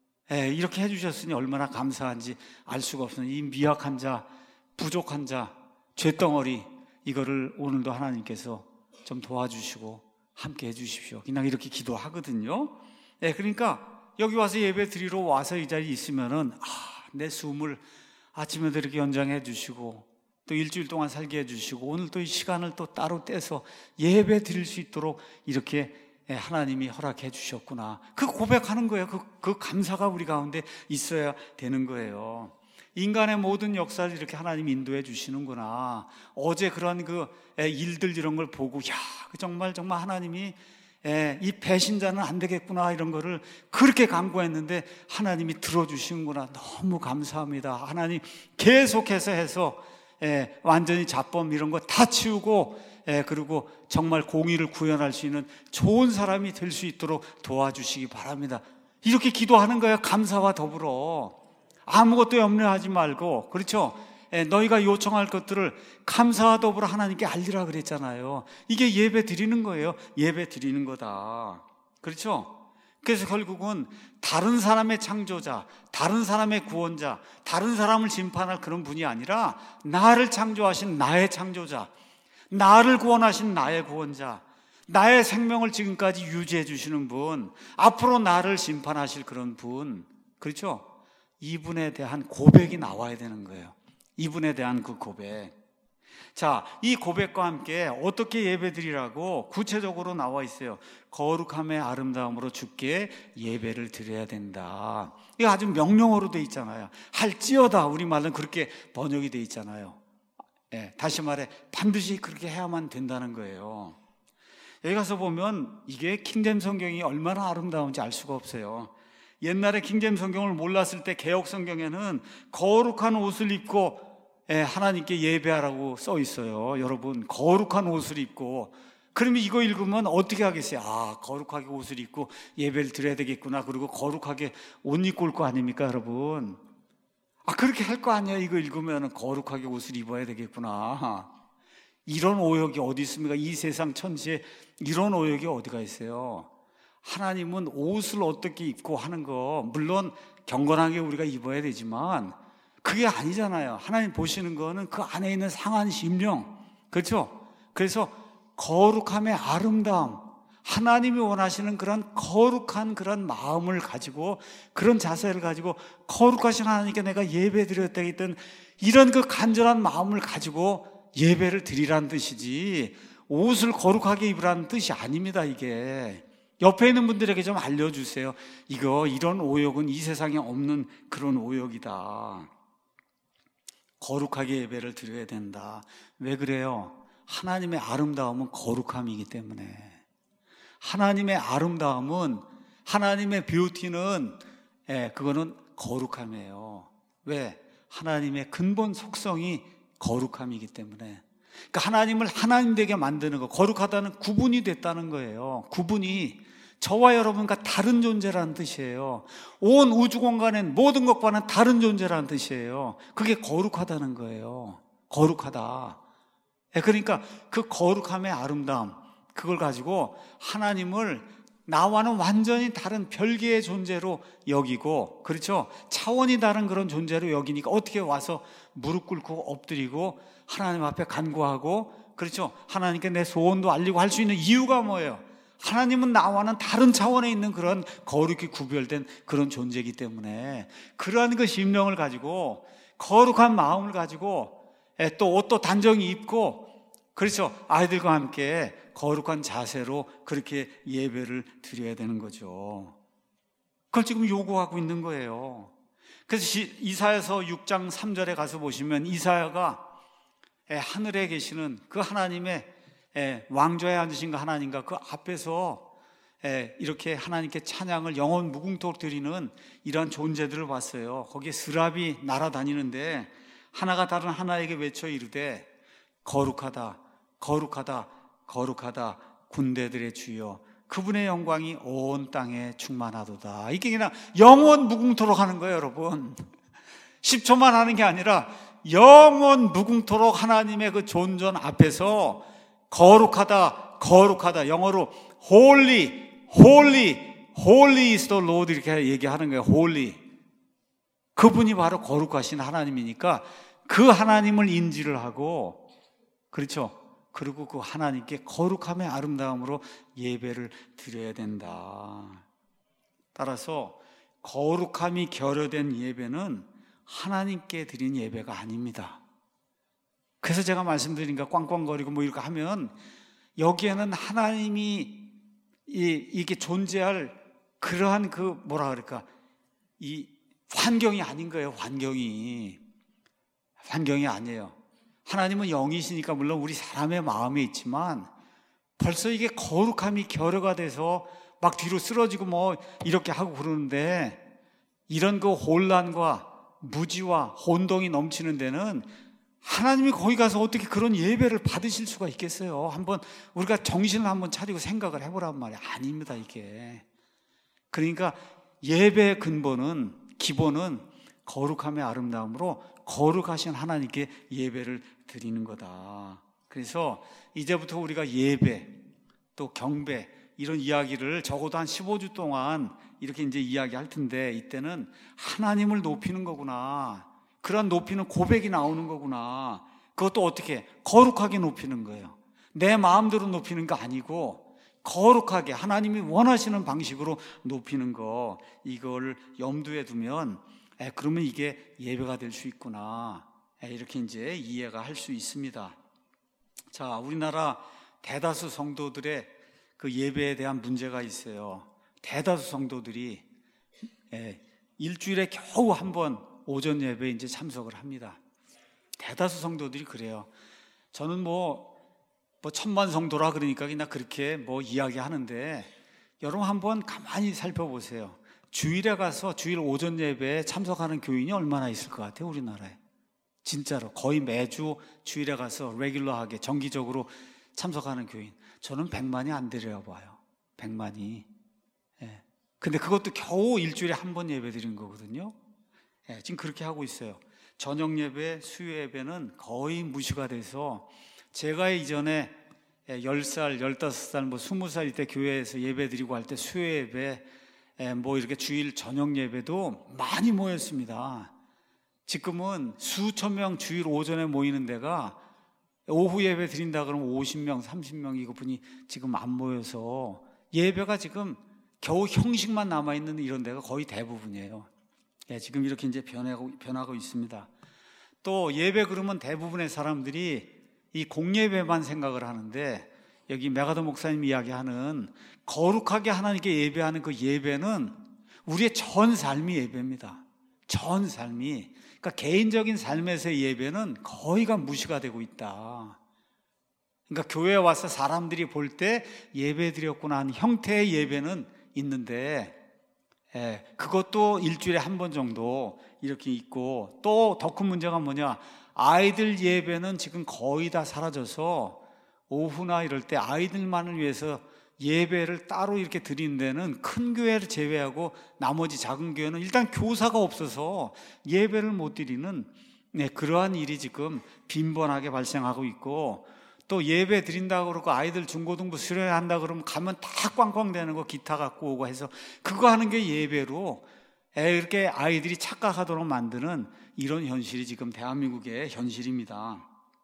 이렇게 해주셨으니 얼마나 감사한지 알 수가 없어요. 이 미약한 자, 부족한 자, 죄덩어리 이거를 오늘도 하나님께서 좀 도와주시고 함께 해주십시오. 그냥 이렇게 기도하거든요. 그러니까 여기 와서 예배 드리러 와서 이 자리에 있으면은 내 숨을 아침에도 이렇게 연장해 주시고 또 일주일 동안 살게 해주시고 오늘 또 이 시간을 또 따로 떼서 예배 드릴 수 있도록 이렇게 하나님이 허락해 주셨구나. 그 고백하는 거예요. 그 감사가 우리 가운데 있어야 되는 거예요. 인간의 모든 역사를 이렇게 하나님이 인도해 주시는구나. 어제 그런 그 일들 이런 걸 보고 정말 하나님이 이 배신자는 안 되겠구나 이런 거를 그렇게 간구했는데 하나님이 들어주시는구나. 너무 감사합니다. 하나님 계속해서 해서 완전히 자범 이런 거 다 치우고 그리고 정말 공의를 구현할 수 있는 좋은 사람이 될 수 있도록 도와주시기 바랍니다. 이렇게 기도하는 거예요. 감사와 더불어 아무것도 염려하지 말고, 그렇죠? 너희가 요청할 것들을 감사와 더불어 하나님께 알리라 그랬잖아요. 이게 예배 드리는 거예요. 예배 드리는 거다. 그렇죠? 그래서 결국은 다른 사람의 창조자, 다른 사람의 구원자, 다른 사람을 심판할 그런 분이 아니라 나를 창조하신 나의 창조자, 나를 구원하신 나의 구원자, 나의 생명을 지금까지 유지해 주시는 분, 앞으로 나를 심판하실 그런 분, 그렇죠? 이분에 대한 고백이 나와야 되는 거예요. 이분에 대한 그 고백. 자, 이 고백과 함께 어떻게 예배드리라고 구체적으로 나와 있어요. 거룩함의 아름다움으로 주께 예배를 드려야 된다. 이거 아주 명령어로 돼 있잖아요. 할지어다, 우리말은 그렇게 번역이 돼 있잖아요. 다시 말해 반드시 그렇게 해야만 된다는 거예요. 여기 가서 보면 이게 킹제임스 성경이 얼마나 아름다운지 알 수가 없어요. 옛날에 킹제임스 성경을 몰랐을 때 개역 성경에는 거룩한 옷을 입고 하나님께 예배하라고 써 있어요. 여러분, 거룩한 옷을 입고, 그러면 이거 읽으면 어떻게 하겠어요? 거룩하게 옷을 입고 예배를 드려야 되겠구나. 그리고 거룩하게 옷 입고 올 거 아닙니까, 여러분? 그렇게 할 거 아니에요. 이거 읽으면 거룩하게 옷을 입어야 되겠구나. 이런 오역이 어디 있습니까? 이 세상 천지에 이런 오역이 어디가 있어요? 하나님은 옷을 어떻게 입고 하는 거 물론 경건하게 우리가 입어야 되지만 그게 아니잖아요. 하나님 보시는 거는 그 안에 있는 상한 심령, 그렇죠? 그래서 거룩함의 아름다움, 하나님이 원하시는 그런 거룩한 그런 마음을 가지고, 그런 자세를 가지고 거룩하신 하나님께 내가 예배 드렸다 했던 이런 그 간절한 마음을 가지고 예배를 드리라는 뜻이지, 옷을 거룩하게 입으라는 뜻이 아닙니다. 이게 옆에 있는 분들에게 좀 알려주세요. 이런 오역은 이 세상에 없는 그런 오역이다. 거룩하게 예배를 드려야 된다. 왜 그래요? 하나님의 아름다움은 거룩함이기 때문에. 하나님의 아름다움은, 하나님의 뷰티는 그거는 거룩함이에요. 왜? 하나님의 근본 속성이 거룩함이기 때문에. 그러니까 하나님을 하나님 되게 만드는 거, 거룩하다는 구분이 됐다는 거예요. 구분이 저와 여러분과 다른 존재라는 뜻이에요. 온 우주 공간엔 모든 것과는 다른 존재라는 뜻이에요. 그게 거룩하다는 거예요. 거룩하다. 그러니까 그 거룩함의 아름다움, 그걸 가지고 하나님을 나와는 완전히 다른 별개의 존재로 여기고, 그렇죠? 차원이 다른 그런 존재로 여기니까 어떻게 와서 무릎 꿇고 엎드리고 하나님 앞에 간구하고, 그렇죠? 하나님께 내 소원도 알리고 할 수 있는 이유가 뭐예요? 하나님은 나와는 다른 차원에 있는 그런 거룩히 구별된 그런 존재이기 때문에, 그러한 그 심령을 가지고, 거룩한 마음을 가지고 또 옷도 단정히 입고, 그렇죠? 아이들과 함께 거룩한 자세로 그렇게 예배를 드려야 되는 거죠. 그걸 지금 요구하고 있는 거예요. 그래서 이사야서 6장 3절에 가서 보시면, 이사야가 하늘에 계시는 그 하나님의 왕좌에 앉으신 그 하나님과 그 앞에서 이렇게 하나님께 찬양을 영원 무궁토록 드리는 이러한 존재들을 봤어요. 거기에 스랍이 날아다니는데 하나가 다른 하나에게 외쳐 이르되 거룩하다 거룩하다 거룩하다 군대들의 주여 그분의 영광이 온 땅에 충만하도다. 이게 그냥 영원 무궁토록 하는 거예요, 여러분. 10초만 하는 게 아니라 영원 무궁토록 하나님의 그 존전 앞에서 거룩하다 거룩하다, 영어로 holy holy holy is the Lord 이렇게 얘기하는 거예요. holy. 그분이 바로 거룩하신 하나님이니까 그 하나님을 인지를 하고, 그렇죠? 그리고 그 하나님께 거룩함의 아름다움으로 예배를 드려야 된다. 따라서 거룩함이 결여된 예배는 하나님께 드린 예배가 아닙니다. 그래서 제가 말씀드리니까 꽝꽝거리고 뭐 이렇게 하면 여기에는 하나님이 이게 존재할 그러한 그 뭐라 그럴까, 이 환경이 아닌 거예요. 환경이 아니에요. 하나님은 영이시니까 물론 우리 사람의 마음에 있지만 벌써 이게 거룩함이 결여가 돼서 막 뒤로 쓰러지고 뭐 이렇게 하고 그러는데, 이런 그 혼란과 무지와 혼동이 넘치는 데는 하나님이 거기 가서 어떻게 그런 예배를 받으실 수가 있겠어요? 한번 우리가 정신을 한번 차리고 생각을 해보란 말이에요. 아닙니다, 이게. 그러니까 예배의 근본은, 기본은 거룩함의 아름다움으로 거룩하신 하나님께 예배를 드리는 거다. 그래서 이제부터 우리가 예배 또 경배 이런 이야기를 적어도 한 15주 동안 이렇게 이제 이야기할 텐데, 이때는 하나님을 높이는 거구나, 그런 높이는 고백이 나오는 거구나. 그것도 어떻게 거룩하게 높이는 거예요. 내 마음대로 높이는 거 아니고 거룩하게 하나님이 원하시는 방식으로 높이는 거, 이걸 염두에 두면 그러면 이게 예배가 될 수 있구나, 이렇게 이제 이해가 할 수 있습니다. 자, 우리나라 대다수 성도들의 그 예배에 대한 문제가 있어요. 대다수 성도들이 일주일에 겨우 한 번 오전 예배에 이제 참석을 합니다. 대다수 성도들이 그래요. 저는 뭐 천만 성도라 그러니까 그냥 그렇게 뭐 이야기하는데, 여러분 한번 가만히 살펴보세요. 주일에 가서 주일 오전 예배에 참석하는 교인이 얼마나 있을 것 같아요, 우리나라에? 진짜로 거의 매주 주일에 가서 레귤러하게 정기적으로 참석하는 교인, 저는 100만이 안 되려 봐요. 100만이. 근데 그것도 겨우 일주일에 한 번 예배 드리는 거거든요. 지금 그렇게 하고 있어요. 저녁 예배, 수요 예배는 거의 무시가 돼서, 제가 이전에 10살, 15살, 뭐 20살 때 교회에서 예배 드리고 할 때 수요 예배, 뭐 이렇게 주일 저녁 예배도 많이 모였습니다. 지금은 수천 명 주일 오전에 모이는 데가 오후 예배 드린다 그러면 50명, 30명 이것뿐이 지금 안 모여서 예배가 지금 겨우 형식만 남아있는 이런 데가 거의 대부분이에요. 지금 이렇게 이제 변하고 있습니다. 또 예배 그러면 대부분의 사람들이 이 공예배만 생각을 하는데, 여기 메가더 목사님 이야기하는 거룩하게 하나님께 예배하는 그 예배는 우리의 전 삶이 예배입니다. 전 삶이. 그러니까 개인적인 삶에서의 예배는 거의가 무시가 되고 있다. 그러니까 교회에 와서 사람들이 볼 때 예배 드렸구나 하는 형태의 예배는 있는데, 그것도 일주일에 한 번 정도 이렇게 있고, 또 더 큰 문제가 뭐냐, 아이들 예배는 지금 거의 다 사라져서 오후나 이럴 때 아이들만을 위해서 예배를 따로 이렇게 드리는 데는 큰 교회를 제외하고 나머지 작은 교회는 일단 교사가 없어서 예배를 못 드리는 그러한 일이 지금 빈번하게 발생하고 있고, 또 예배 드린다고 그러고 아이들 중고등부 수련한다 그러면 가면 다 꽝꽝 되는 거 기타 갖고 오고 해서 그거 하는 게 예배로 이렇게 아이들이 착각하도록 만드는 이런 현실이 지금 대한민국의 현실입니다.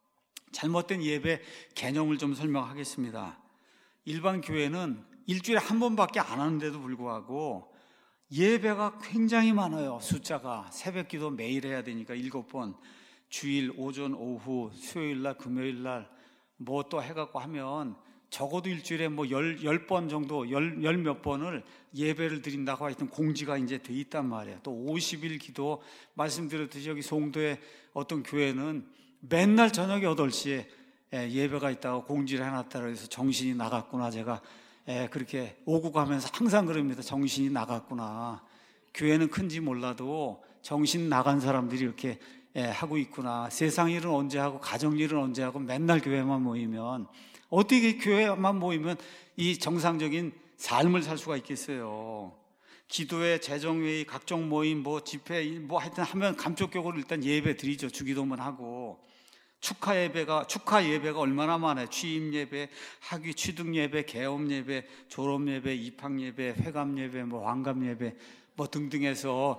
잘못된 예배 개념을 좀 설명하겠습니다. 일반 교회는 일주일에 한 번밖에 안 하는데도 불구하고 예배가 굉장히 많아요. 숫자가 새벽기도 매일 해야 되니까 7번, 주일 오전 오후 수요일날 금요일날 뭐 또 해갖고 하면 적어도 일주일에 뭐 10번 정도, 열 몇 번을 예배를 드린다고 하여튼 공지가 이제 돼 있단 말이에요. 또 50일 기도, 말씀드렸듯이 여기 송도의 어떤 교회는 맨날 저녁 8시에 예배가 있다고 공지를 해놨다고 해서 정신이 나갔구나. 제가 그렇게 오고 가면서 항상 그럽니다. 정신이 나갔구나. 교회는 큰지 몰라도 정신 나간 사람들이 이렇게 하고 있구나. 세상 일은 언제 하고 가정 일은 언제 하고 맨날 교회만 모이면 어떻게 교회만 모이면 이 정상적인 삶을 살 수가 있겠어요. 기도회, 재정회의, 각종 모임, 뭐 집회, 뭐 하여튼 하면 감쪽격으로 일단 예배 드리죠. 주기도문 하고. 축하 예배가 얼마나 많아요. 취임 예배, 학위 취득 예배, 개업 예배, 졸업 예배, 입학 예배, 회감 예배, 뭐 환갑 예배, 뭐 등등해서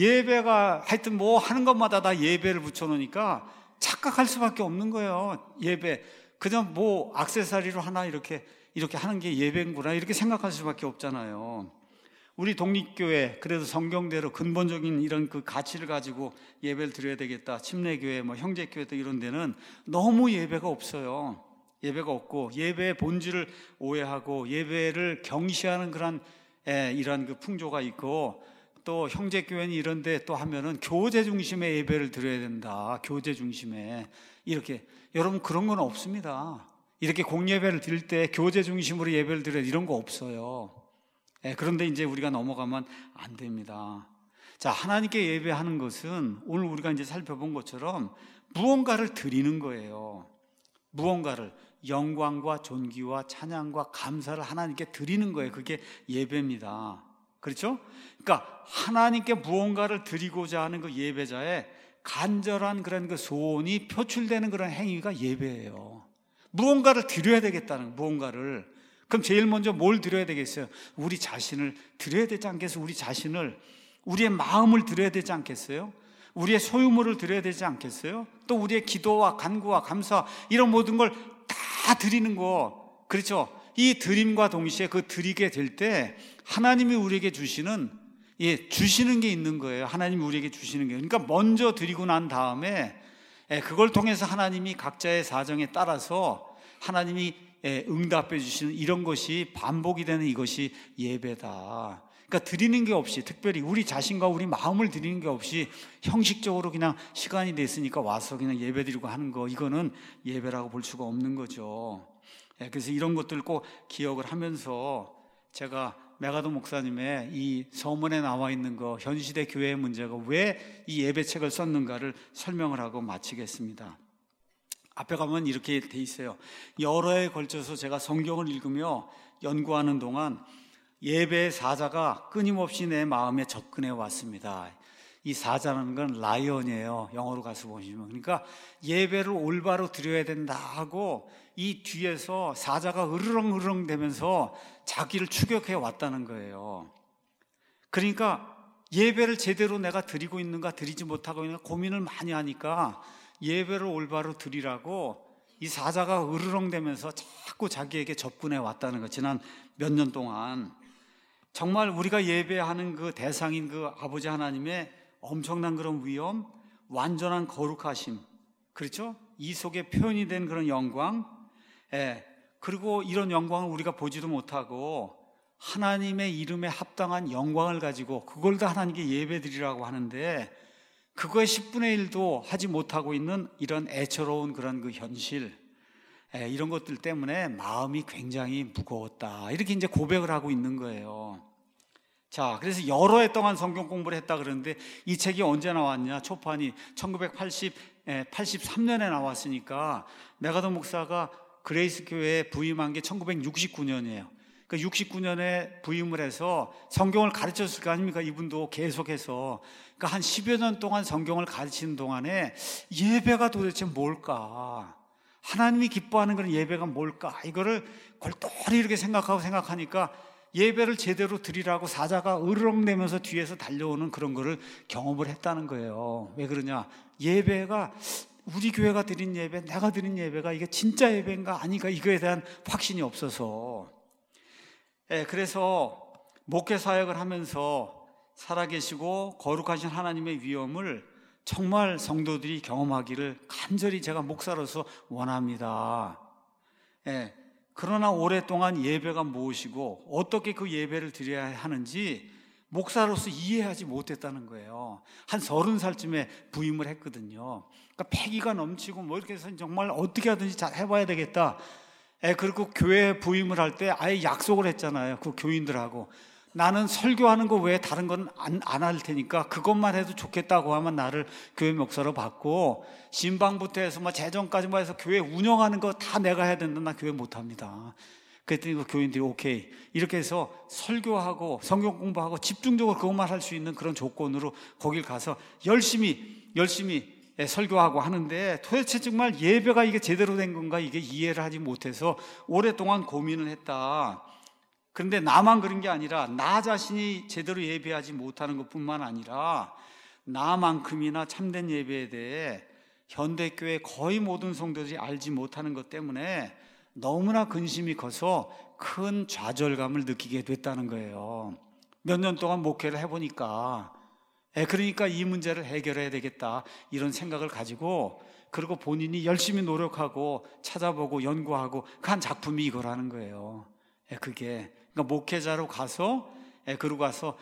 예배가 하여튼 뭐 하는 것마다 다 예배를 붙여놓으니까 착각할 수밖에 없는 거예요. 예배. 그냥 뭐 액세서리로 하나 이렇게 하는 게 예배인구나 이렇게 생각할 수밖에 없잖아요. 우리 독립교회 그래도 성경대로 근본적인 이런 그 가치를 가지고 예배를 드려야 되겠다. 침례교회, 뭐 형제교회 등 이런 데는 너무 예배가 없어요. 예배가 없고 예배의 본질을 오해하고 예배를 경시하는 그런 이런 그 풍조가 있고, 또 형제교회는 이런 데 또 하면은 교제 중심의 예배를 드려야 된다. 교제 중심에. 이렇게. 여러분 그런 건 없습니다. 이렇게 공예배를 드릴 때 교제 중심으로 예배를 드려야 이런 거 없어요. 그런데 이제 우리가 넘어가면 안 됩니다. 자, 하나님께 예배하는 것은 오늘 우리가 이제 살펴본 것처럼 무언가를 드리는 거예요. 무언가를 영광과 존귀와 찬양과 감사를 하나님께 드리는 거예요. 그게 예배입니다. 그렇죠? 그러니까 하나님께 무언가를 드리고자 하는 그 예배자의 간절한 그런 그 소원이 표출되는 그런 행위가 예배예요. 무언가를 드려야 되겠다는, 무언가를. 그럼 제일 먼저 뭘 드려야 되겠어요? 우리 자신을 드려야 되지 않겠어요? 우리 자신을, 우리의 마음을 드려야 되지 않겠어요? 우리의 소유물을 드려야 되지 않겠어요? 또 우리의 기도와 간구와 감사 이런 모든 걸 다 드리는 거, 그렇죠? 이 드림과 동시에 그 드리게 될 때 하나님이 우리에게 주시는 게 있는 거예요. 하나님이 우리에게 주시는 게. 그러니까 먼저 드리고 난 다음에 그걸 통해서 하나님이 각자의 사정에 따라서 하나님이 응답해 주시는 이런 것이 반복이 되는 이것이 예배다. 그러니까 드리는 게 없이, 특별히 우리 자신과 우리 마음을 드리는 게 없이 형식적으로 그냥 시간이 됐으니까 와서 그냥 예배 드리고 하는 거, 이거는 예배라고 볼 수가 없는 거죠. 그래서 이런 것들 꼭 기억을 하면서 제가 메가더 목사님의 이 서문에 나와 있는 거, 현시대 교회의 문제가 왜 이 예배책을 썼는가를 설명을 하고 마치겠습니다. 앞에 가면 이렇게 돼 있어요. 여러 해에 걸쳐서 제가 성경을 읽으며 연구하는 동안 예배의 사자가 끊임없이 내 마음에 접근해 왔습니다. 이 사자라는 건 라이언이에요. 영어로 가서 보시면. 그러니까 예배를 올바로 드려야 된다 하고 이 뒤에서 사자가 으르렁으르렁 되면서 자기를 추격해 왔다는 거예요. 그러니까 예배를 제대로 내가 드리고 있는가 드리지 못하고 있는가 고민을 많이 하니까 예배를 올바로 드리라고 이 사자가 으르렁대면서 자꾸 자기에게 접근해 왔다는 거. 지난 몇 년 동안 정말 우리가 예배하는 그 대상인 그 아버지 하나님의 엄청난 그런 위엄, 완전한 거룩하심, 그렇죠? 이 속에 표현이 된 그런 영광, 그리고 이런 영광을 우리가 보지도 못하고 하나님의 이름에 합당한 영광을 가지고 그걸 다 하나님께 예배드리라고 하는데 그거의 10분의 1도 하지 못하고 있는 이런 애처로운 그런 그 현실, 이런 것들 때문에 마음이 굉장히 무거웠다, 이렇게 이제 고백을 하고 있는 거예요. 자, 그래서 여러 해 동안 성경 공부를 했다 그러는데 이 책이 언제 나왔냐? 초판이 1983년에 나왔으니까 메가더 목사가 그레이스 교회에 부임한 게 1969년이에요. 그 69년에 부임을 해서 성경을 가르쳤을 거 아닙니까? 이분도 계속해서. 그러니까 한 10여 년 동안 성경을 가르치는 동안에 예배가 도대체 뭘까? 하나님이 기뻐하는 그런 예배가 뭘까? 이거를 골똘히 이렇게 생각하니까 예배를 제대로 드리라고 사자가 으르렁대면서 뒤에서 달려오는 그런 거를 경험을 했다는 거예요. 왜 그러냐? 예배가 우리 교회가 드린 예배, 내가 드린 예배가 이게 진짜 예배인가 아닌가, 이거에 대한 확신이 없어서. 그래서 목회 사역을 하면서 살아계시고 거룩하신 하나님의 위엄을 정말 성도들이 경험하기를 간절히 제가 목사로서 원합니다. 그러나 오랫동안 예배가 무엇이고 어떻게 그 예배를 드려야 하는지 목사로서 이해하지 못했다는 거예요. 한 30살쯤에 부임을 했거든요. 그러니까 패기가 넘치고 뭐 이렇게 해서 정말 어떻게 하든지 잘 해봐야 되겠다. 그리고 교회에 부임을 할 때 아예 약속을 했잖아요. 그 교인들하고. 나는 설교하는 거 외에 다른 건 안 할 테니까 그것만 해도 좋겠다고 하면 나를 교회 목사로 받고, 신방부터 해서 뭐 재정까지 뭐 해서 교회 운영하는 거 다 내가 해야 된다. 나 교회 못 합니다. 그랬더니 그 교인들이 오케이. 이렇게 해서 설교하고 성경 공부하고 집중적으로 그것만 할 수 있는 그런 조건으로 거길 가서 열심히 설교하고 하는데, 도대체 정말 예배가 이게 제대로 된 건가 이게 이해를 하지 못해서 오랫동안 고민을 했다. 그런데 나만 그런 게 아니라 나 자신이 제대로 예배하지 못하는 것뿐만 아니라 나만큼이나 참된 예배에 대해 현대교회 거의 모든 성도들이 알지 못하는 것 때문에 너무나 근심이 커서 큰 좌절감을 느끼게 됐다는 거예요. 몇 년 동안 목회를 해보니까, 그러니까 이 문제를 해결해야 되겠다 이런 생각을 가지고, 그리고 본인이 열심히 노력하고 찾아보고 연구하고 한 작품이 이거라는 거예요. 그게 그러니까 목회자로 가서, 그러고 가서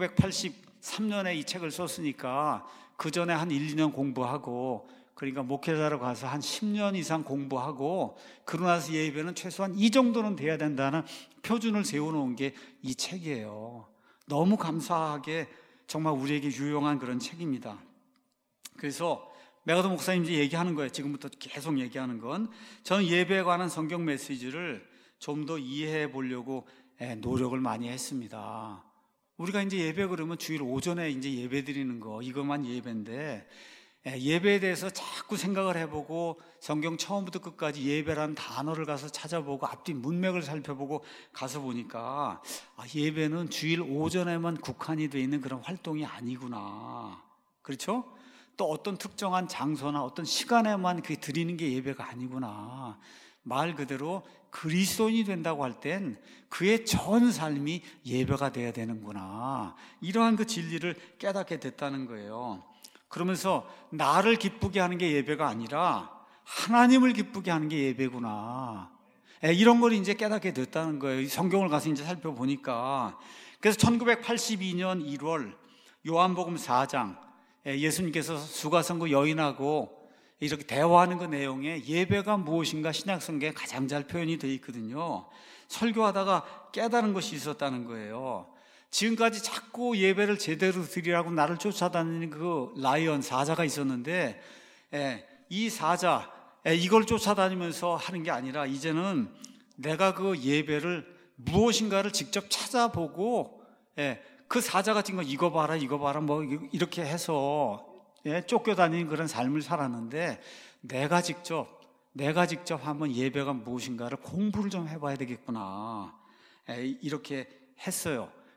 1983년에 이 책을 썼으니까 그 전에 한 1, 2년 공부하고, 그러니까 목회자로 가서 한 10년 이상 공부하고, 그러고 나서 예배는 최소한 이 정도는 돼야 된다는 표준을 세워놓은 게 이 책이에요. 너무 감사하게 정말 우리에게 유용한 그런 책입니다. 그래서 메가더 목사님 이제 얘기하는 거예요. 지금부터 계속 얘기하는 건, 저는 예배에 관한 성경 메시지를 좀 더 이해해 보려고 노력을 많이 했습니다. 우리가 이제 예배 그러면 주일 오전에 이제 예배 드리는 거, 이것만 예배인데, 예배에 대해서 자꾸 생각을 해보고 성경 처음부터 끝까지 예배라는 단어를 가서 찾아보고 앞뒤 문맥을 살펴보고 가서 보니까 예배는 주일 오전에만 국한이 되어 있는 그런 활동이 아니구나. 그렇죠? 또 어떤 특정한 장소나 어떤 시간에만 그 드리는 게 예배가 아니구나. 말 그대로 그리스도인이 된다고 할 땐 그의 전 삶이 예배가 돼야 되는구나. 이러한 그 진리를 깨닫게 됐다는 거예요. 그러면서 나를 기쁘게 하는 게 예배가 아니라 하나님을 기쁘게 하는 게 예배구나. 이런 걸 이제 깨닫게 됐다는 거예요. 성경을 가서 이제 살펴보니까. 그래서 1982년 1월 요한복음 4장, 예수님께서 수가성고 여인하고 이렇게 대화하는 그 내용에 예배가 무엇인가 신약성경에 가장 잘 표현이 되어 있거든요. 설교하다가 깨달은 것이 있었다는 거예요. 지금까지 자꾸 예배를 제대로 드리라고 나를 쫓아다니는 그 라이언, 사자가 있었는데, 이 사자, 이걸 쫓아다니면서 하는 게 아니라 이제는 내가 그 예배를 무엇인가를 직접 찾아보고, 그 사자가 지금 이거 봐라 뭐 이렇게 해서 쫓겨다니는 그런 삶을 살았는데, 내가 직접 한번 예배가 무엇인가를 공부를 좀 해봐야 되겠구나, 이렇게 했어요.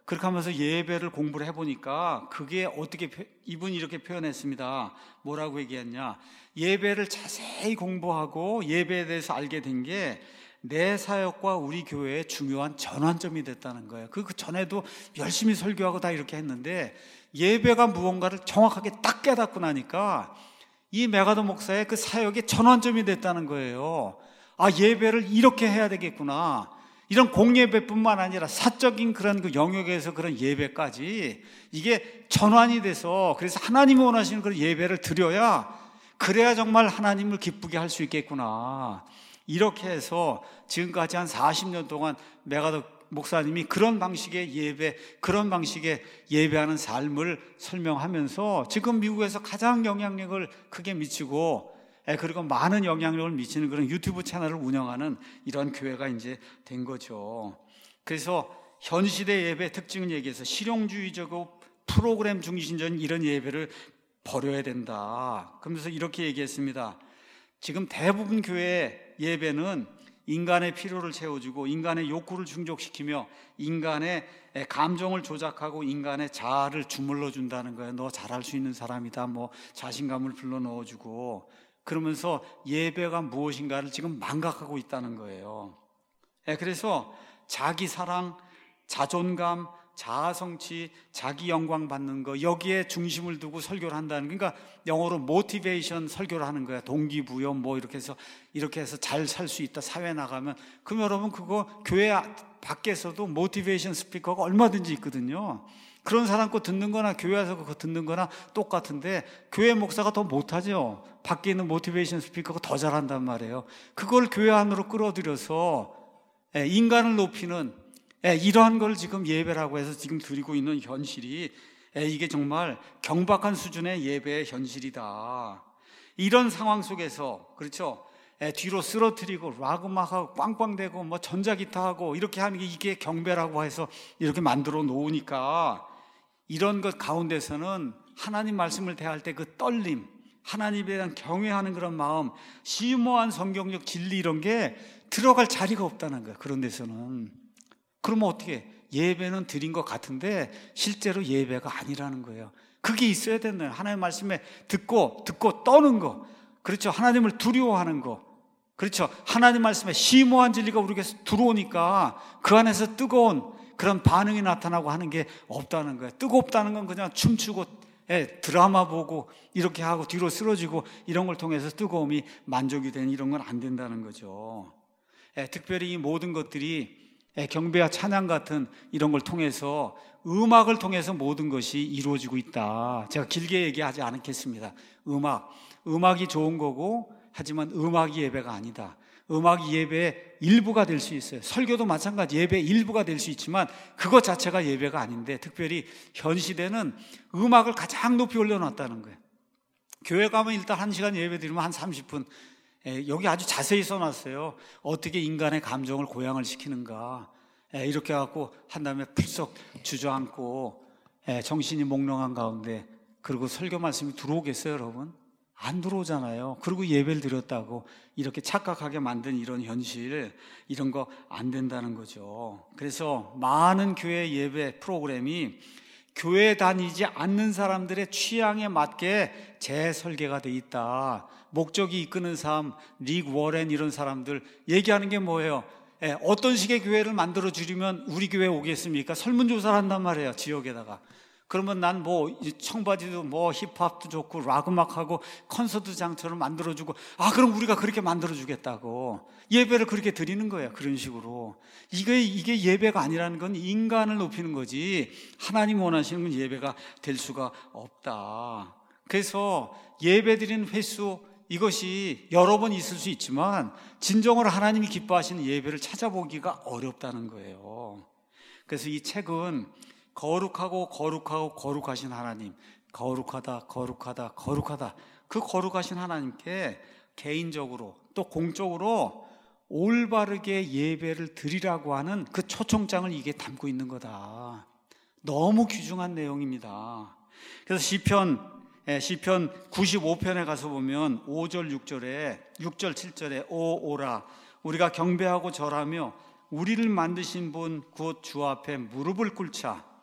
그렇게 하면서 예배를 공부를 해보니까 그게 어떻게 이분이 이렇게 표현했습니다. 뭐라고 얘기했냐? 예배를 자세히 공부하고 예배에 대해서 알게 된 게 내 사역과 우리 교회의 중요한 전환점이 됐다는 거예요. 그 전에도 열심히 설교하고 다 이렇게 했는데 예배가 무언가를 정확하게 딱 깨닫고 나니까 이 메가더 목사의 그 사역의 전환점이 됐다는 거예요. 아, 예배를 이렇게 해야 되겠구나. 이런 공예배뿐만 아니라 사적인 그런 그 영역에서 그런 예배까지 이게 전환이 돼서, 그래서 하나님이 원하시는 그런 예배를 드려야, 그래야 정말 하나님을 기쁘게 할 수 있겠구나. 이렇게 해서 지금까지 한 40년 동안 메가더 목사님이 그런 방식의 예배, 그런 방식의 예배하는 삶을 설명하면서 지금 미국에서 가장 영향력을 크게 미치고, 그리고 많은 영향력을 미치는 그런 유튜브 채널을 운영하는 이런 교회가 이제 된 거죠. 그래서 현 시대 예배 특징을 얘기해서 실용주의적이고 프로그램 중심적인 이런 예배를 버려야 된다. 그러면서 이렇게 얘기했습니다. 지금 대부분 교회 예배는 인간의 필요를 채워주고 인간의 욕구를 충족시키며 인간의 감정을 조작하고 인간의 자아를 주물러 준다는 거예요. 너 잘할 수 있는 사람이다. 뭐 자신감을 불러 넣어주고, 그러면서 예배가 무엇인가를 지금 망각하고 있다는 거예요. 그래서 자기 사랑, 자존감, 자아성취, 자기 영광 받는 거, 여기에 중심을 두고 설교를 한다는, 그러니까 영어로 모티베이션 설교를 하는 거야. 동기부여 뭐 이렇게 해서 잘 살 수 있다, 사회 나가면. 그럼 여러분 그거 교회 밖에서도 모티베이션 스피커가 얼마든지 있거든요. 그런 사람 거 듣는 거나 교회에서 그거 듣는 거나 똑같은데 교회 목사가 더 못하죠. 밖에 있는 모티베이션 스피커가 더 잘한단 말이에요. 그걸 교회 안으로 끌어들여서 인간을 높이는 이러한 걸 지금 예배라고 해서 지금 드리고 있는 현실이, 이게 정말 경박한 수준의 예배의 현실이다. 이런 상황 속에서, 그렇죠? 뒤로 쓰러뜨리고 락 음악하고 꽝꽝대고 뭐 전자기타하고 이렇게 하는 게 이게 경배라고 해서 이렇게 만들어 놓으니까, 이런 것 가운데서는 하나님 말씀을 대할 때 그 떨림, 하나님에 대한 경외하는 그런 마음, 심오한 성경적 진리 이런 게 들어갈 자리가 없다는 거예요. 그런 데서는. 그러면 어떻게? 예배는 드린 것 같은데 실제로 예배가 아니라는 거예요. 그게 있어야 된다. 하나님 말씀에 듣고 떠는 거, 그렇죠? 하나님을 두려워하는 거, 그렇죠? 하나님 말씀에 심오한 진리가 우리에게 들어오니까 그 안에서 뜨거운 그런 반응이 나타나고 하는 게 없다는 거예요. 뜨겁다는 건 그냥 춤추고 드라마 보고 이렇게 하고 뒤로 쓰러지고 이런 걸 통해서 뜨거움이 만족이 되는 이런 건 안 된다는 거죠. 특별히 이 모든 것들이 경배와 찬양 같은 이런 걸 통해서, 음악을 통해서 모든 것이 이루어지고 있다. 제가 길게 얘기하지 않겠습니다. 음악이 좋은 거고, 하지만 음악이 예배가 아니다. 음악이 예배의 일부가 될 수 있어요. 설교도 마찬가지 예배의 일부가 될 수 있지만 그것 자체가 예배가 아닌데, 특별히 현 시대는 음악을 가장 높이 올려놨다는 거예요. 교회 가면 일단 1시간 예배 드리면 한 30분, 여기 아주 자세히 써놨어요. 어떻게 인간의 감정을 고양을 시키는가. 이렇게 해갖고 한 다음에 풀썩 주저앉고 정신이 몽롱한 가운데, 그리고 설교 말씀이 들어오겠어요, 여러분? 안 들어오잖아요. 그리고 예배를 드렸다고 이렇게 착각하게 만든 이런 현실, 이런 거 안 된다는 거죠. 그래서 많은 교회 예배 프로그램이 교회 다니지 않는 사람들의 취향에 맞게 재설계가 돼 있다. 목적이 이끄는 삶, 릭 워렌 이런 사람들 얘기하는 게 뭐예요? 어떤 식의 교회를 만들어 주려면 우리 교회에 오겠습니까? 설문조사를 한단 말이에요, 지역에다가. 그러면 난 뭐 청바지도 뭐 힙합도 좋고 락 음악하고 콘서트장처럼 만들어주고, 그럼 우리가 그렇게 만들어주겠다고 예배를 그렇게 드리는 거예요. 그런 식으로. 이게 예배가 아니라는 건 인간을 높이는 거지, 하나님 원하시는 건 예배가 될 수가 없다. 그래서 예배 드리는 횟수, 이것이 여러 번 있을 수 있지만 진정으로 하나님이 기뻐하시는 예배를 찾아보기가 어렵다는 거예요. 그래서 이 책은 거룩하고 거룩하신 하나님, 거룩하다 그 거룩하신 하나님께 개인적으로 또 공적으로 올바르게 예배를 드리라고 하는 그 초청장을 이게 담고 있는 거다. 너무 귀중한 내용입니다. 그래서 시편 95편에 가서 보면 5절 6절 7절에 오라 우리가 경배하고 절하며 우리를 만드신 분 곧 주 앞에 무릎을 꿇자.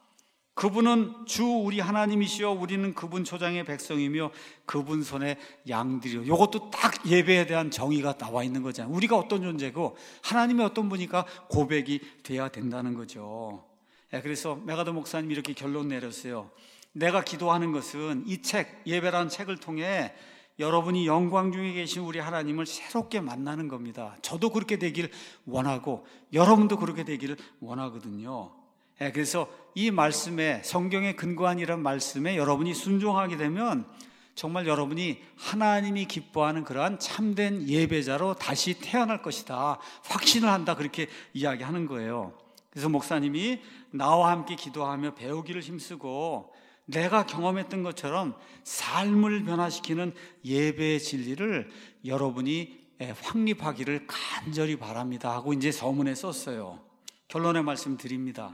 그분은 주 우리 하나님이시여 우리는 그분 초장의 백성이며 그분 손에 양들이요. 이것도 딱 예배에 대한 정의가 나와 있는 거잖아요. 우리가 어떤 존재고 하나님이 어떤 분이니까 고백이 돼야 된다는 거죠. 그래서 메가더 목사님이 이렇게 결론 내렸어요. 내가 기도하는 것은 이 책, 예배라는 책을 통해 여러분이 영광 중에 계신 우리 하나님을 새롭게 만나는 겁니다. 저도 그렇게 되길 원하고 여러분도 그렇게 되기를 원하거든요. 그래서 이 말씀에, 성경에 근거한 이런 말씀에 여러분이 순종하게 되면 정말 여러분이 하나님이 기뻐하는 그러한 참된 예배자로 다시 태어날 것이다, 확신을 한다, 그렇게 이야기하는 거예요. 그래서 목사님이 나와 함께 기도하며 배우기를 힘쓰고 내가 경험했던 것처럼 삶을 변화시키는 예배의 진리를 여러분이 확립하기를 간절히 바랍니다 하고 이제 서문에 썼어요. 결론의 말씀 드립니다.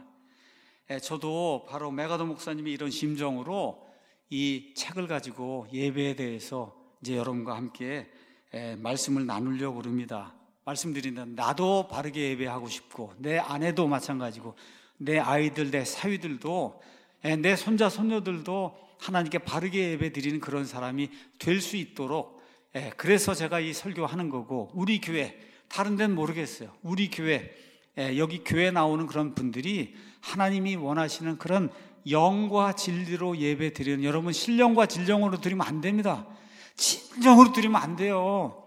저도 바로 메가더 목사님이 이런 심정으로 이 책을 가지고 예배에 대해서 이제 여러분과 함께 말씀을 나누려고 합니다. 말씀드린다. 나도 바르게 예배하고 싶고 내 아내도 마찬가지고 내 아이들, 내 사위들도, 내 손자, 손녀들도 하나님께 바르게 예배 드리는 그런 사람이 될 수 있도록, 그래서 제가 이 설교하는 거고, 우리 교회, 다른 데는 모르겠어요. 우리 교회, 여기 교회 나오는 그런 분들이 하나님이 원하시는 그런 영과 진리로 예배 드리는, 여러분 신령과 진정으로 드리면 안 됩니다. 진정으로 드리면 안 돼요.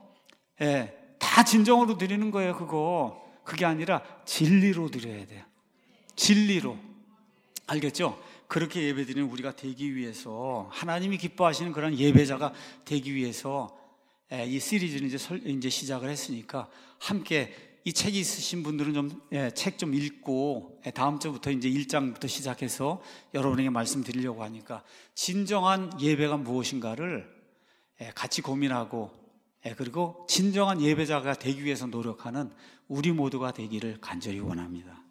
다 진정으로 드리는 거예요. 그게 아니라 진리로 드려야 돼요. 진리로. 알겠죠? 그렇게 예배 드리는 우리가 되기 위해서, 하나님이 기뻐하시는 그런 예배자가 되기 위해서 이 시리즈는 이제 시작을 했으니까 함께, 이 책이 있으신 분들은 좀 책 좀 읽고 다음 주부터 이제 1장부터 시작해서 여러분에게 말씀드리려고 하니까 진정한 예배가 무엇인가를 같이 고민하고, 그리고 진정한 예배자가 되기 위해서 노력하는 우리 모두가 되기를 간절히 원합니다.